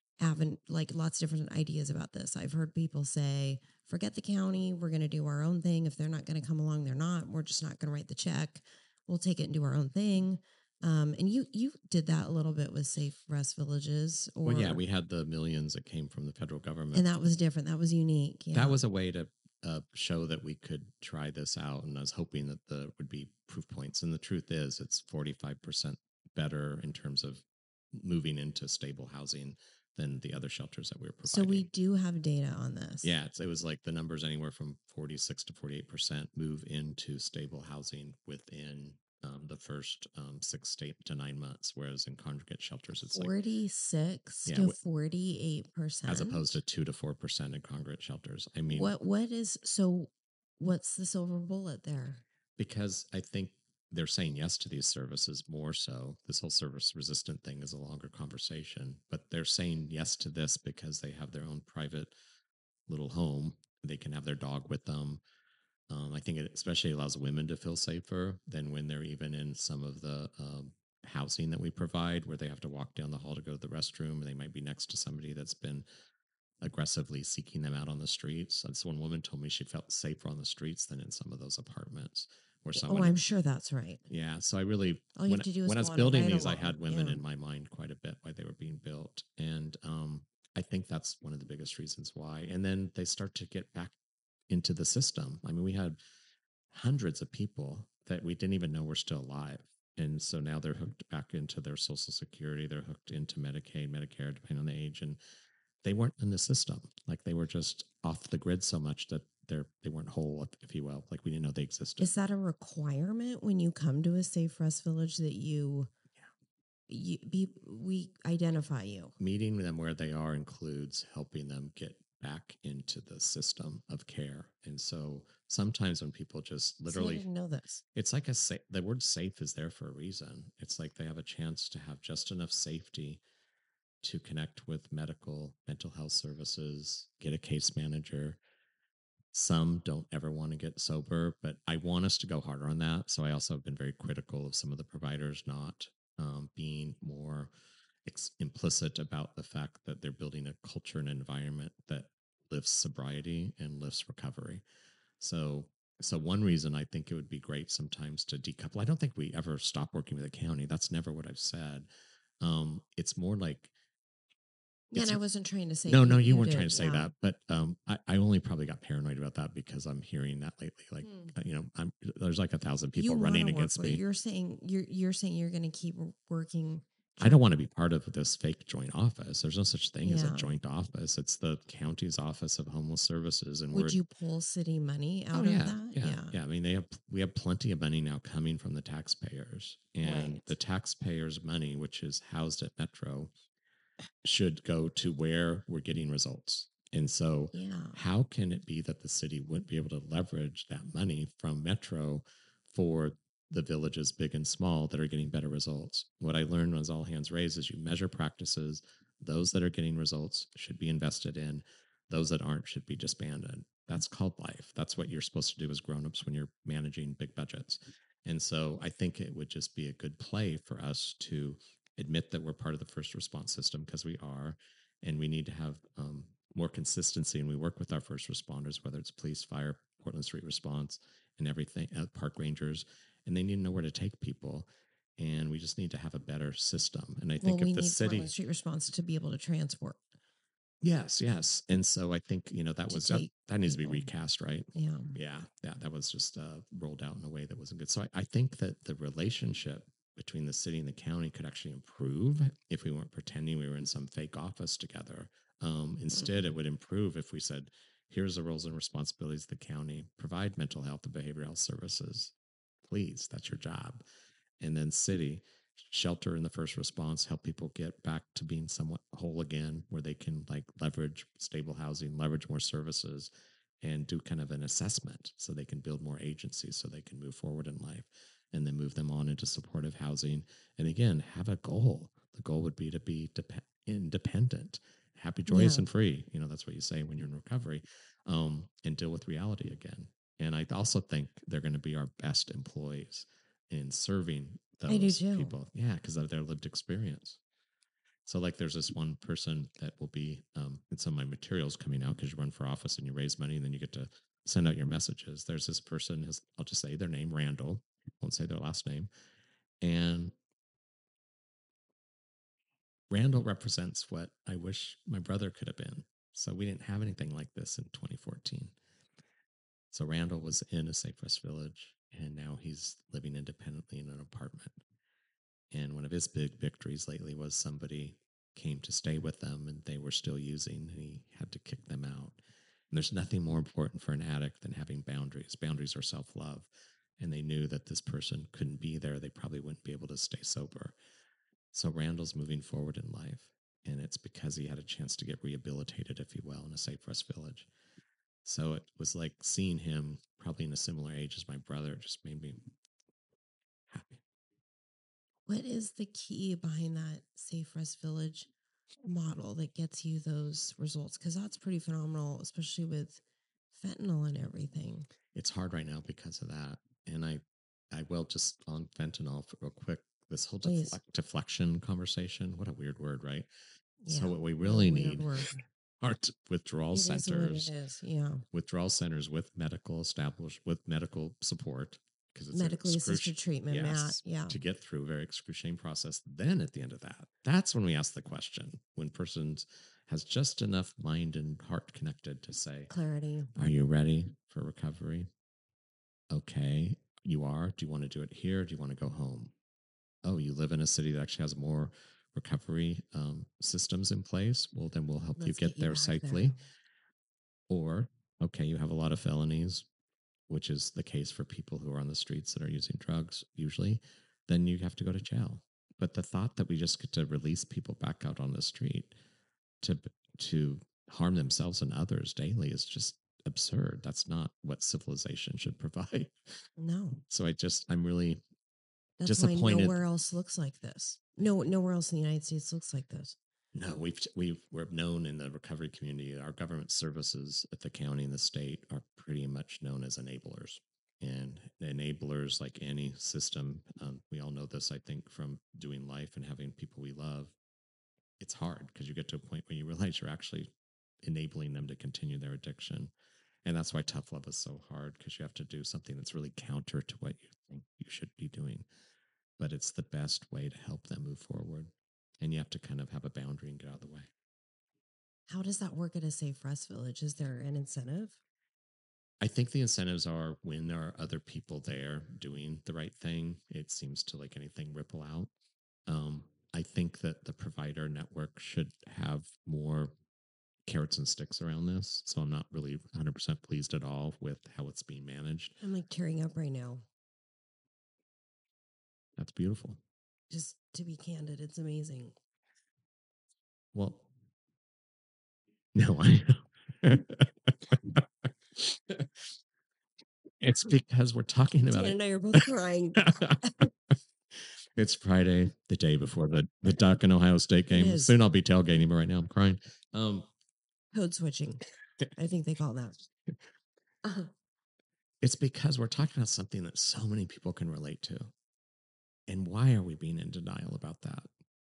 ideas about this. I've heard people say, forget the county. We're going to do our own thing. If they're not going to come along, they're not. We're just not going to write the check. We'll take it and do our own thing. And you did that a little bit with Safe Rest Villages. Well, yeah, we had the millions that came from the federal government. And that was different. That was unique. Yeah. That was a way to show that we could try this out. And I was hoping that there would be proof points. And the truth is, it's 45% better in terms of moving into stable housing than the other shelters that we were providing. So we do have data on this. Yeah, it was like the numbers anywhere from 46 to 48% move into stable housing within the first 6 to 9 months, whereas in congregate shelters, it's 46 to 48%, as opposed to 2 to 4% in congregate shelters. I mean, what's the silver bullet there? Because I think they're saying yes to these services more so. This whole service resistant thing is a longer conversation, but they're saying yes to this because they have their own private little home. They can have their dog with them. I think it especially allows women to feel safer than when they're even in some of the housing that we provide, where they have to walk down the hall to go to the restroom, and they might be next to somebody that's been aggressively seeking them out on the streets. This one woman told me she felt safer on the streets than in some of those apartments, or Oh, someone. I'm sure that's right. Yeah. So I really, All you have to do is when I go was on a building ride these, I along. had women Yeah. in my mind quite a bit while they were being built. And I think that's one of the biggest reasons why. And then they start to get back into the system. I mean, we had hundreds of people that we didn't even know were still alive. And so now they're hooked back into their Social Security. They're hooked into Medicaid, Medicare, depending on the age. And they weren't in the system. Like they were just off the grid so much that they weren't whole, if you will. Like we didn't know they existed. Is that a requirement when you come to a Safe Rest Village that we identify you? Meeting them where they are includes helping them get back into the system of care. And so sometimes when people just See, I literally, didn't know this. it's like the word safe is there for a reason. It's like they have a chance to have just enough safety to connect with mental health services, get a case manager. Some don't ever want to get sober, but I want us to go harder on that. So I also have been very critical of some of the providers not being more implicit about the fact that they're building a culture and environment that lifts sobriety and lifts recovery. So one reason I think it would be great sometimes to decouple. I don't think we ever stop working with the county. That's never what I've said. It's more like, Yeah, and I wasn't trying to say no, you weren't did, trying to say that, but I only probably got paranoid about that because I'm hearing that lately. Like, there's like 1,000 people running against me. You're saying you're going to keep working. I don't want to be part of this fake joint office. There's no such thing as a joint office. It's the county's Office of Homeless Services. And would you pull city money out of that? Yeah. I mean, we have plenty of money now coming from the taxpayers, and the taxpayers' money, which is housed at Metro, should go to where we're getting results. And so how can it be that the city wouldn't be able to leverage that money from Metro for the villages, big and small, that are getting better results? What I learned was all hands raised is you measure practices. Those that are getting results should be invested in. Those that aren't should be disbanded. That's called life. That's what you're supposed to do as grownups when you're managing big budgets. And so I think it would just be a good play for us to admit that we're part of the first response system, because we are, and we need to have more consistency. And we work with our first responders, whether it's police, fire, Portland Street Response, and everything, park rangers, and they need to know where to take people. And we just need to have a better system. And I think if the city, Portland Street Response to be able to transport. Yes. And so I think, that needs to be recast, right? Yeah. That was just rolled out in a way that wasn't good. So I think that the relationship between the city and the county could actually improve if we weren't pretending we were in some fake office together. Instead, it would improve if we said, here's the roles and responsibilities of the county: provide mental health and behavioral health services. Please, that's your job. And then city, shelter in the first response, help people get back to being somewhat whole again, where they can like leverage stable housing, leverage more services, and do kind of an assessment so they can build more agencies so they can move forward in life, and then move them on into supportive housing. And again, have a goal. The goal would be to be independent, happy, joyous, and free. That's what you say when you're in recovery, and deal with reality again. And I also think they're going to be our best employees in serving those people. Yeah, because of their lived experience. So like there's this one person that will be in some of my materials coming out, because you run for office and you raise money and then you get to send out your messages. There's this person, I'll just say their name, Randall. Won't say their last name. And Randall represents what I wish my brother could have been. So we didn't have anything like this in 2014. So Randall was in a Safe Rest Village, and now he's living independently in an apartment. And one of his big victories lately was somebody came to stay with them and they were still using, and he had to kick them out. And there's nothing more important for an addict than having boundaries. Boundaries are self-love. And they knew that this person couldn't be there. They probably wouldn't be able to stay sober. So Randall's moving forward in life. And it's because he had a chance to get rehabilitated, if you will, in a Safe Rest Village. So it was like seeing him probably in a similar age as my brother just made me happy. What is the key behind that Safe Rest Village model that gets you those results? Because that's pretty phenomenal, especially with fentanyl and everything. It's hard right now because of that. And I will just on fentanyl real quick, this whole deflection conversation. What a weird word, right? Yeah, so what we really need are withdrawal centers. Withdrawal centers with medical support, because it's Medically assisted treatment, Matt. Yeah. to get through a very excruciating process. Then at the end of that, that's when we ask the question, when person has just enough mind and heart connected to say, Clarity. are you ready for recovery? Okay, you are. Do you want to do it here? Do you want to go home? Oh, you live in a city that actually has more recovery systems in place. Well, then we'll help you get there back safely. Or, okay, you have a lot of felonies, which is the case for people who are on the streets that are using drugs usually, then you have to go to jail. But the thought that we just get to release people back out on the street to harm themselves and others daily is just absurd. That's not what civilization should provide. No. So I'm really That's disappointed. why nowhere else looks like this. No, nowhere else in the United States looks like this. No, we're known in the recovery community. Our government services at the county and the state are pretty much known as enablers. And enablers, like any system, we all know this, I think, from doing life and having people we love. It's hard because you get to a point where you realize you're actually enabling them to continue their addiction. And that's why tough love is so hard, because you have to do something that's really counter to what you think you should be doing. But it's the best way to help them move forward. And you have to kind of have a boundary and get out of the way. How does that work at a Safe Rest Village? Is there an incentive? I think the incentives are when there are other people there doing the right thing, it seems to, like anything, ripple out. I think that the provider network should have more carrots and sticks around this. So I'm not really 100% pleased at all with how it's being managed. I'm like tearing up right now. That's beautiful. Just to be candid, it's amazing. Well, no, I know. It's because we're talking about Dan it. and I are both crying. It's Friday, the day before the Duck and Ohio State game. Soon I'll be tailgating, but right now I'm crying. Code switching. I think they call that. It's because we're talking about something that so many people can relate to. And why are we being in denial about that?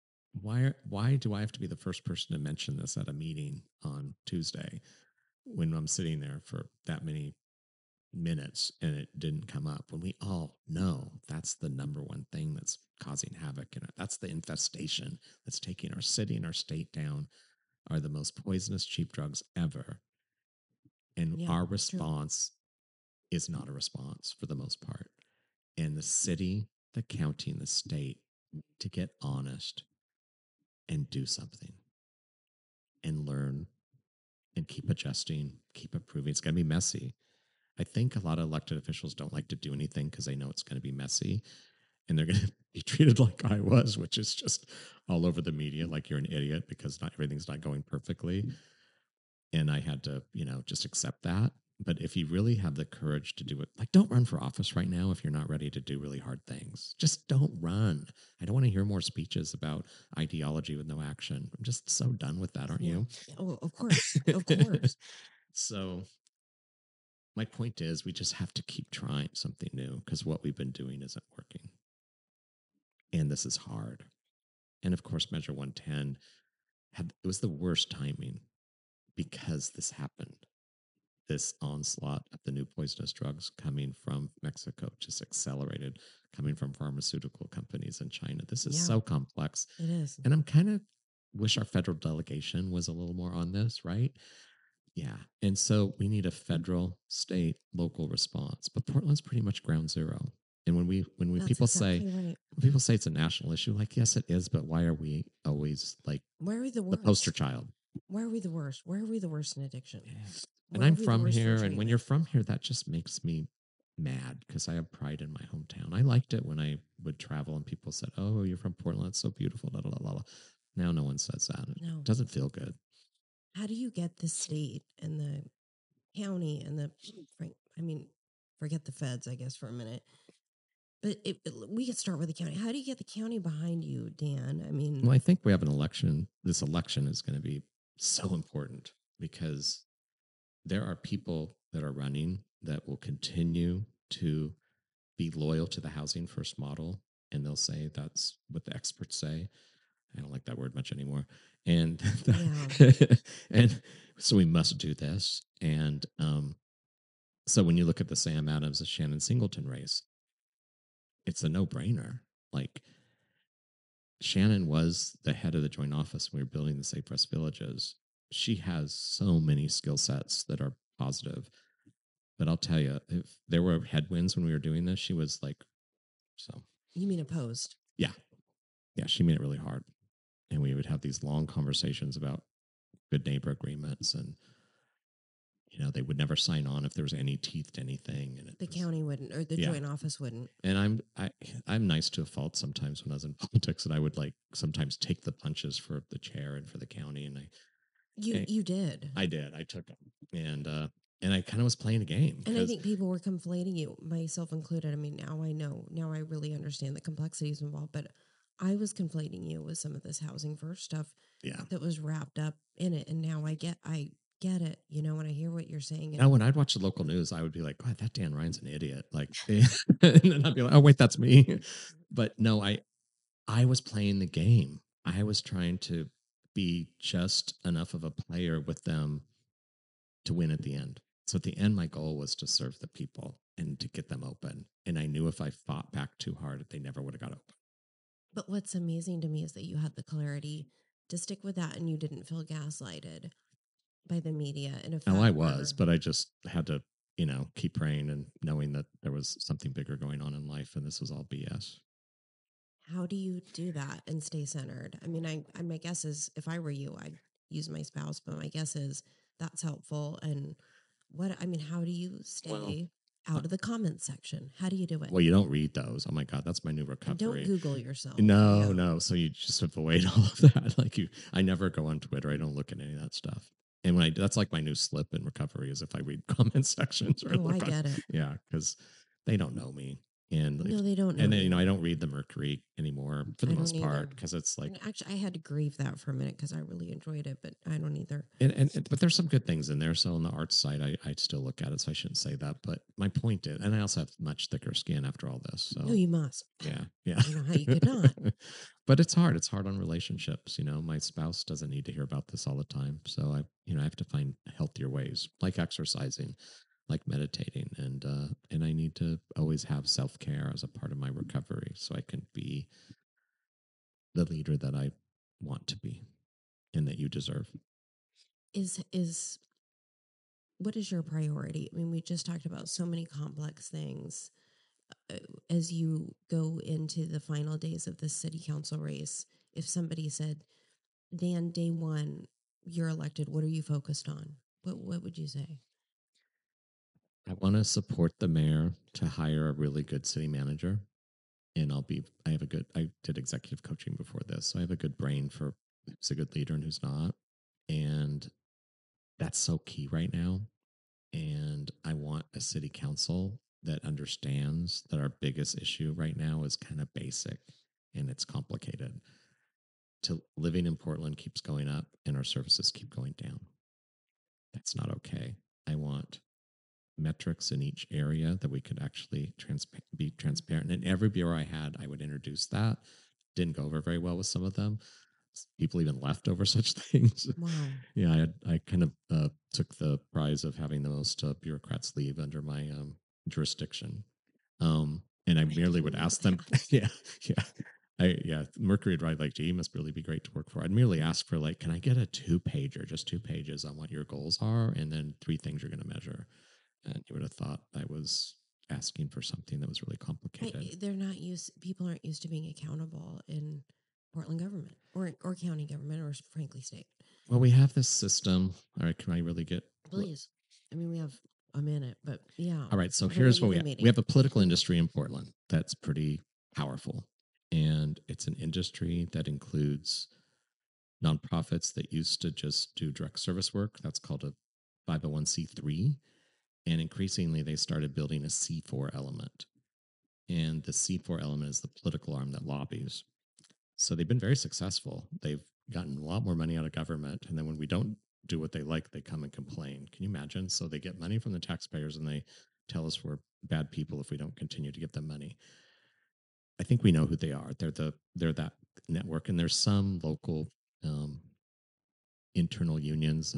Why do I have to be the first person to mention this at a meeting on Tuesday when I'm sitting there for that many minutes and it didn't come up, when we all know that's the number one thing that's causing havoc, and that's the infestation that's taking our city and our state down, are the most poisonous cheap drugs ever. And our response is not a response for the most part. And the city, the county, and the state need to get honest and do something and learn and keep adjusting, keep improving. It's going to be messy. I think a lot of elected officials don't like to do anything because they know it's going to be messy, and they're going to be treated like I was, which is just all over the media, like you're an idiot because not everything's not going perfectly. And I had to, just accept that. But if you really have the courage to do it, like, don't run for office right now if you're not ready to do really hard things. Just don't run. I don't want to hear more speeches about ideology with no action. I'm just so done with that, aren't you? Oh, of course. Of course. So my point is, we just have to keep trying something new, because what we've been doing isn't working. And this is hard. And of course, Measure 110 it was the worst timing because this happened. This onslaught of the new poisonous drugs coming from Mexico just accelerated, coming from pharmaceutical companies in China. This is so complex. It is. And I'm kind of wish our federal delegation was a little more on this, right? Yeah. And so we need a federal, state, local response. But Portland's pretty much ground zero. And when people say it's a national issue, like, yes, it is, but why are we always like, why are we the poster child? Why are we the worst? Why are we the worst in addiction? Yeah. And I'm from here, and when you're from here, that just makes me mad because I have pride in my hometown. I liked it when I would travel and people said, "Oh, you're from Portland. It's so beautiful." Blah, blah, blah, blah. Now no one says that. It doesn't feel good. How do you get the state and the county and forget the feds, I guess, for a minute. But we could start with the county. How do you get the county behind you, Dan? Well, I think we have an election. This election is going to be so important because there are people that are running that will continue to be loyal to the housing first model. And they'll say that's what the experts say. I don't like that word much anymore. And and so we must do this. And so when you look at the Sam Adams and Shannon Singleton race, it's a no-brainer. Like, Shannon was the head of the joint office when we were building the Safe Rest Villages. She has so many skill sets that are positive. But I'll tell you, if there were headwinds when we were doing this, she was like, so You mean opposed? yeah, yeah, she made it really hard. And we would have these long conversations about good neighbor agreements, and they would never sign on if there was any teeth to anything. And The county wouldn't, or the Yeah. joint office wouldn't. And I'm nice to a fault sometimes when I was in politics, and I would like sometimes take the punches for the chair and for the county, and You did. I did. I took them, and I kind of was playing a game. And I think people were conflating you, myself included. I mean, now I know. Now I really understand the complexities involved, but I was conflating you with some of this housing first stuff Yeah. that was wrapped up in it. And now I get it. When I hear what you're saying. Now, when I'd watch the local news, I would be like, God, that Dan Ryan's an idiot. Like, and then I'd be like, oh, wait, that's me. But no, I was playing the game. I was trying to be just enough of a player with them to win at the end. So at the end, my goal was to serve the people and to get them open. And I knew if I fought back too hard, they never would have got open. But what's amazing to me is that you had the clarity to stick with that and you didn't feel gaslighted by the media. And if I was, but I just had to, keep praying and knowing that there was something bigger going on in life, and this was all BS. How do you do that and stay centered? I mean, my guess is if I were you, I'd use my spouse, but my guess is that's helpful. And how do you stay out of the comments section? How do you do it? Well, you don't read those. Oh my God, that's my new recovery. And don't Google yourself. No. So you just avoid all of that. I never go on Twitter. I don't look at any of that stuff. And that's like my new slip in recovery is if I read comment sections. I get it. Yeah, because they don't know me. And no, they don't know. And then, I don't read the Mercury anymore for the most part because it's like. And actually, I had to grieve that for a minute because I really enjoyed it, but I don't either. But there's some good things in there. So on the arts side, I still look at it. So I shouldn't say that. But my point is, and I also have much thicker skin after all this. So no, you must. Yeah. I don't know how you could not. But it's hard. It's hard on relationships. My spouse doesn't need to hear about this all the time. So I have to find healthier ways, like exercising, like meditating, and I need to always have self-care as a part of my recovery so I can be the leader that I want to be and that you deserve. What is your priority? I mean, we just talked about so many complex things. As you go into the final days of the city council race, if somebody said, Dan, day one, you're elected, what are you focused on? What would you say? I want to support the mayor to hire a really good city manager. And I did executive coaching before this. So I have a good brain for who's a good leader and who's not. And that's so key right now. And I want a city council that understands that our biggest issue right now is kind of basic and it's complicated. Living in Portland keeps going up and our services keep going down. That's not okay. I want metrics in each area that we could actually be transparent. And every bureau I had, I would introduce that. Didn't go over very well with some of them. People even left over such things. Wow. Yeah, I kind of took the prize of having the most bureaucrats leave under my jurisdiction. And I merely would ask them, Mercury would write like, gee, you must really be great to work for. I'd merely ask for can I get a 2-pager, just 2 pages on what your goals are, and then 3 things you're going to measure. And you would have thought I was asking for something that was really complicated. People aren't used to being accountable in Portland government or county government or frankly state. Well, we have this system. All right, can I really get? Please. I mean, we have a minute, but yeah. All right, so here's what we have. We have a political industry in Portland that's pretty powerful. And it's an industry that includes nonprofits that used to just do direct service work. That's called a 501c3. And increasingly, they started building a C4 element. And the C4 element is the political arm that lobbies. So they've been very successful. They've gotten a lot more money out of government. And then when we don't do what they like, they come and complain. Can you imagine? So they get money from the taxpayers and they tell us we're bad people if we don't continue to give them money. I think we know who they are. They're that network. And there's some local internal unions.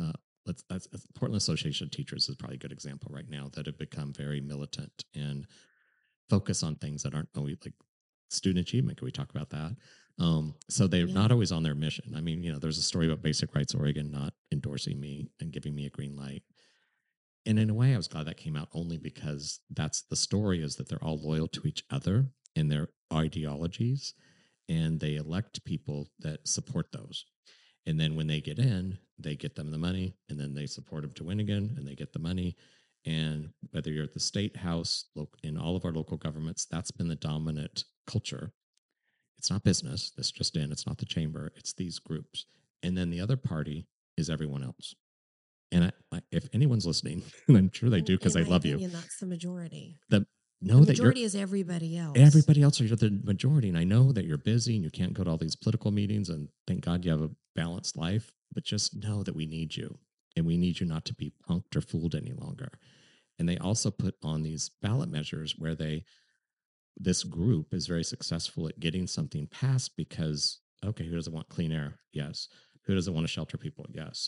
Portland Association of Teachers is probably a good example right now that have become very militant and focus on things that aren't always like student achievement. Can we talk about that? So they're Yeah. not always on their mission. I mean, there's a story about Basic Rights Oregon not endorsing me and giving me a green light. And in a way, I was glad that came out only because that's the story, is that they're all loyal to each other and their ideologies, and they elect people that support those. And then when they get in, they get them the money, and then they support them to win again, and they get the money. And whether you're at the state house, in all of our local governments, that's been the dominant culture. It's not business. That's just in. It's not the chamber. It's these groups. And then the other party is everyone else. And if anyone's listening, and I'm sure they do because they love you, that's the majority. Know the that majority is everybody else. Everybody else are the majority. And I know that you're busy and you can't go to all these political meetings, and thank God you have a balanced life, but just know that we need you, and we need you not to be punked or fooled any longer. And they also put on these ballot measures where this group is very successful at getting something passed because, okay, who doesn't want clean air? Yes. Who doesn't want to shelter people? Yes.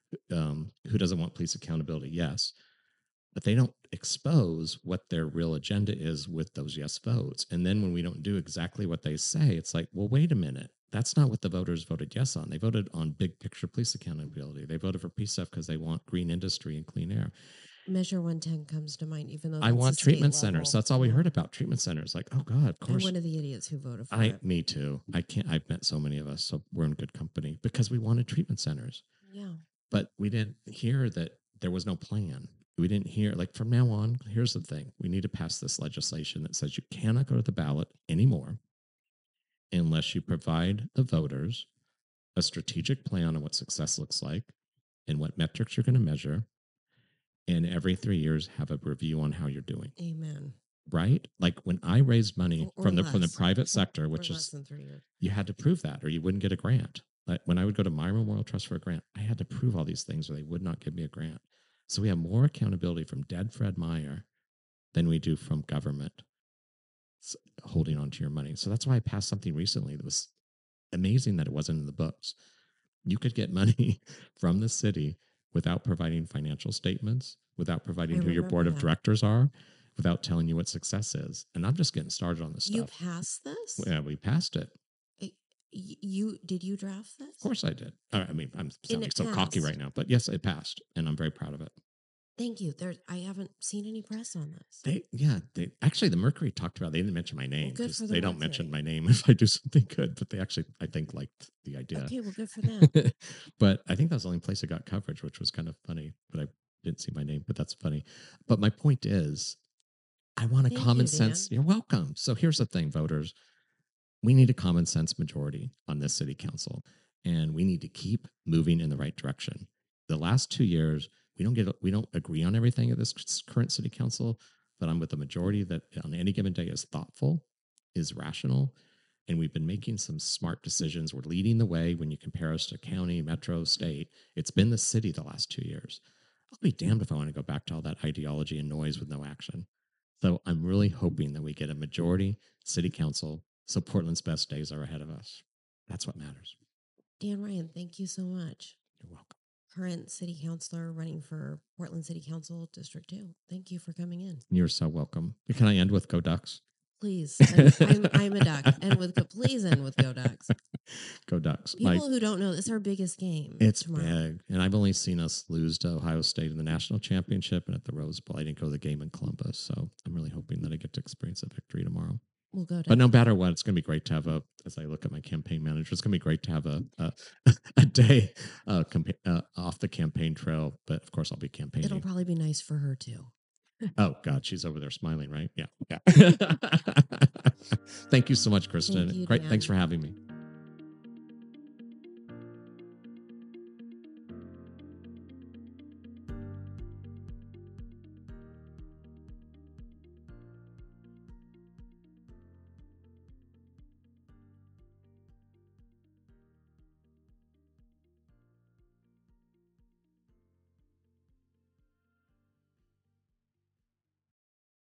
Who doesn't want police accountability? Yes. But they don't expose what their real agenda is with those yes votes. And then when we don't do exactly what they say, it's like, well, wait a minute. That's not what the voters voted yes on. They voted on big picture police accountability. They voted for PSEF because they want green industry and clean air. Measure 110 comes to mind, even though I want treatment centers. That's all we heard about, treatment centers. Like, oh God, of course. I'm one of the idiots who voted for it. Me too. I've met so many of us, so we're in good company because we wanted treatment centers. Yeah. But we didn't hear that there was no plan. We didn't hear, like, from now on, here's the thing. We need to pass this legislation that says you cannot go to the ballot anymore unless you provide the voters a strategic plan on what success looks like and what metrics you're going to measure. And every 3 years, have a review on how you're doing. Amen. Right? Like when I raised money from the private sector, which is less than 3 years, you had to prove that, or you wouldn't get a grant. Like when I would go to my Memorial Trust for a grant, I had to prove all these things, or they would not give me a grant. So we have more accountability from dead Fred Meyer than we do from government holding on to your money. So that's why I passed something recently that was amazing that it wasn't in the books. You could get money from the city without providing financial statements, without providing who your board of directors are, without telling you what success is. And I'm just getting started on this stuff. You passed this? Yeah, we passed it. Did you draft this? Of course I did. I mean, I'm sounding so cocky right now, but yes, it passed, and I'm very proud of it. Thank you. I haven't seen any press on this. They actually, the Mercury talked about. They didn't mention my name because they don't Mercury. mention my name if I do something good. But they actually, I think, liked the idea. Okay, well, good for them. But I think that was the only place it got coverage, which was kind of funny. But I didn't see my name. But that's funny. But my point is, I want a common sense. You're welcome. So here's the thing, voters. We need a common sense majority on this city council, and we need to keep moving in the right direction. The last 2 years, we don't agree on everything at this current city council, but I'm with the majority that on any given day is thoughtful, is rational, and we've been making some smart decisions. We're leading the way when you compare us to county, metro, state. It's been the city the last 2 years. I'll be damned if I want to go back to all that ideology and noise with no action. So I'm really hoping that we get a majority city council so Portland's best days are ahead of us. That's what matters. Dan Ryan, thank you so much. You're welcome. Current city councilor running for Portland City Council District 2. Thank you for coming in. You're so welcome. Can I end with Go Ducks? Please. I'm a duck. Please end with Go Ducks. Go Ducks. People who don't know, it's our biggest game. It's tomorrow. Big. And I've only seen us lose to Ohio State in the national championship and at the Rose Bowl. I didn't go to the game in Columbus. So I'm really hoping that I get to experience a victory tomorrow. We'll go to but no matter what, it's going to be great to have as I look at my campaign manager, it's going to be great to have a day off the campaign trail. But of course, I'll be campaigning. It'll probably be nice for her too. Oh God, she's over there smiling, right? Yeah. Thank you so much, Kristen. Thank you, Great. Dan. Thanks for having me.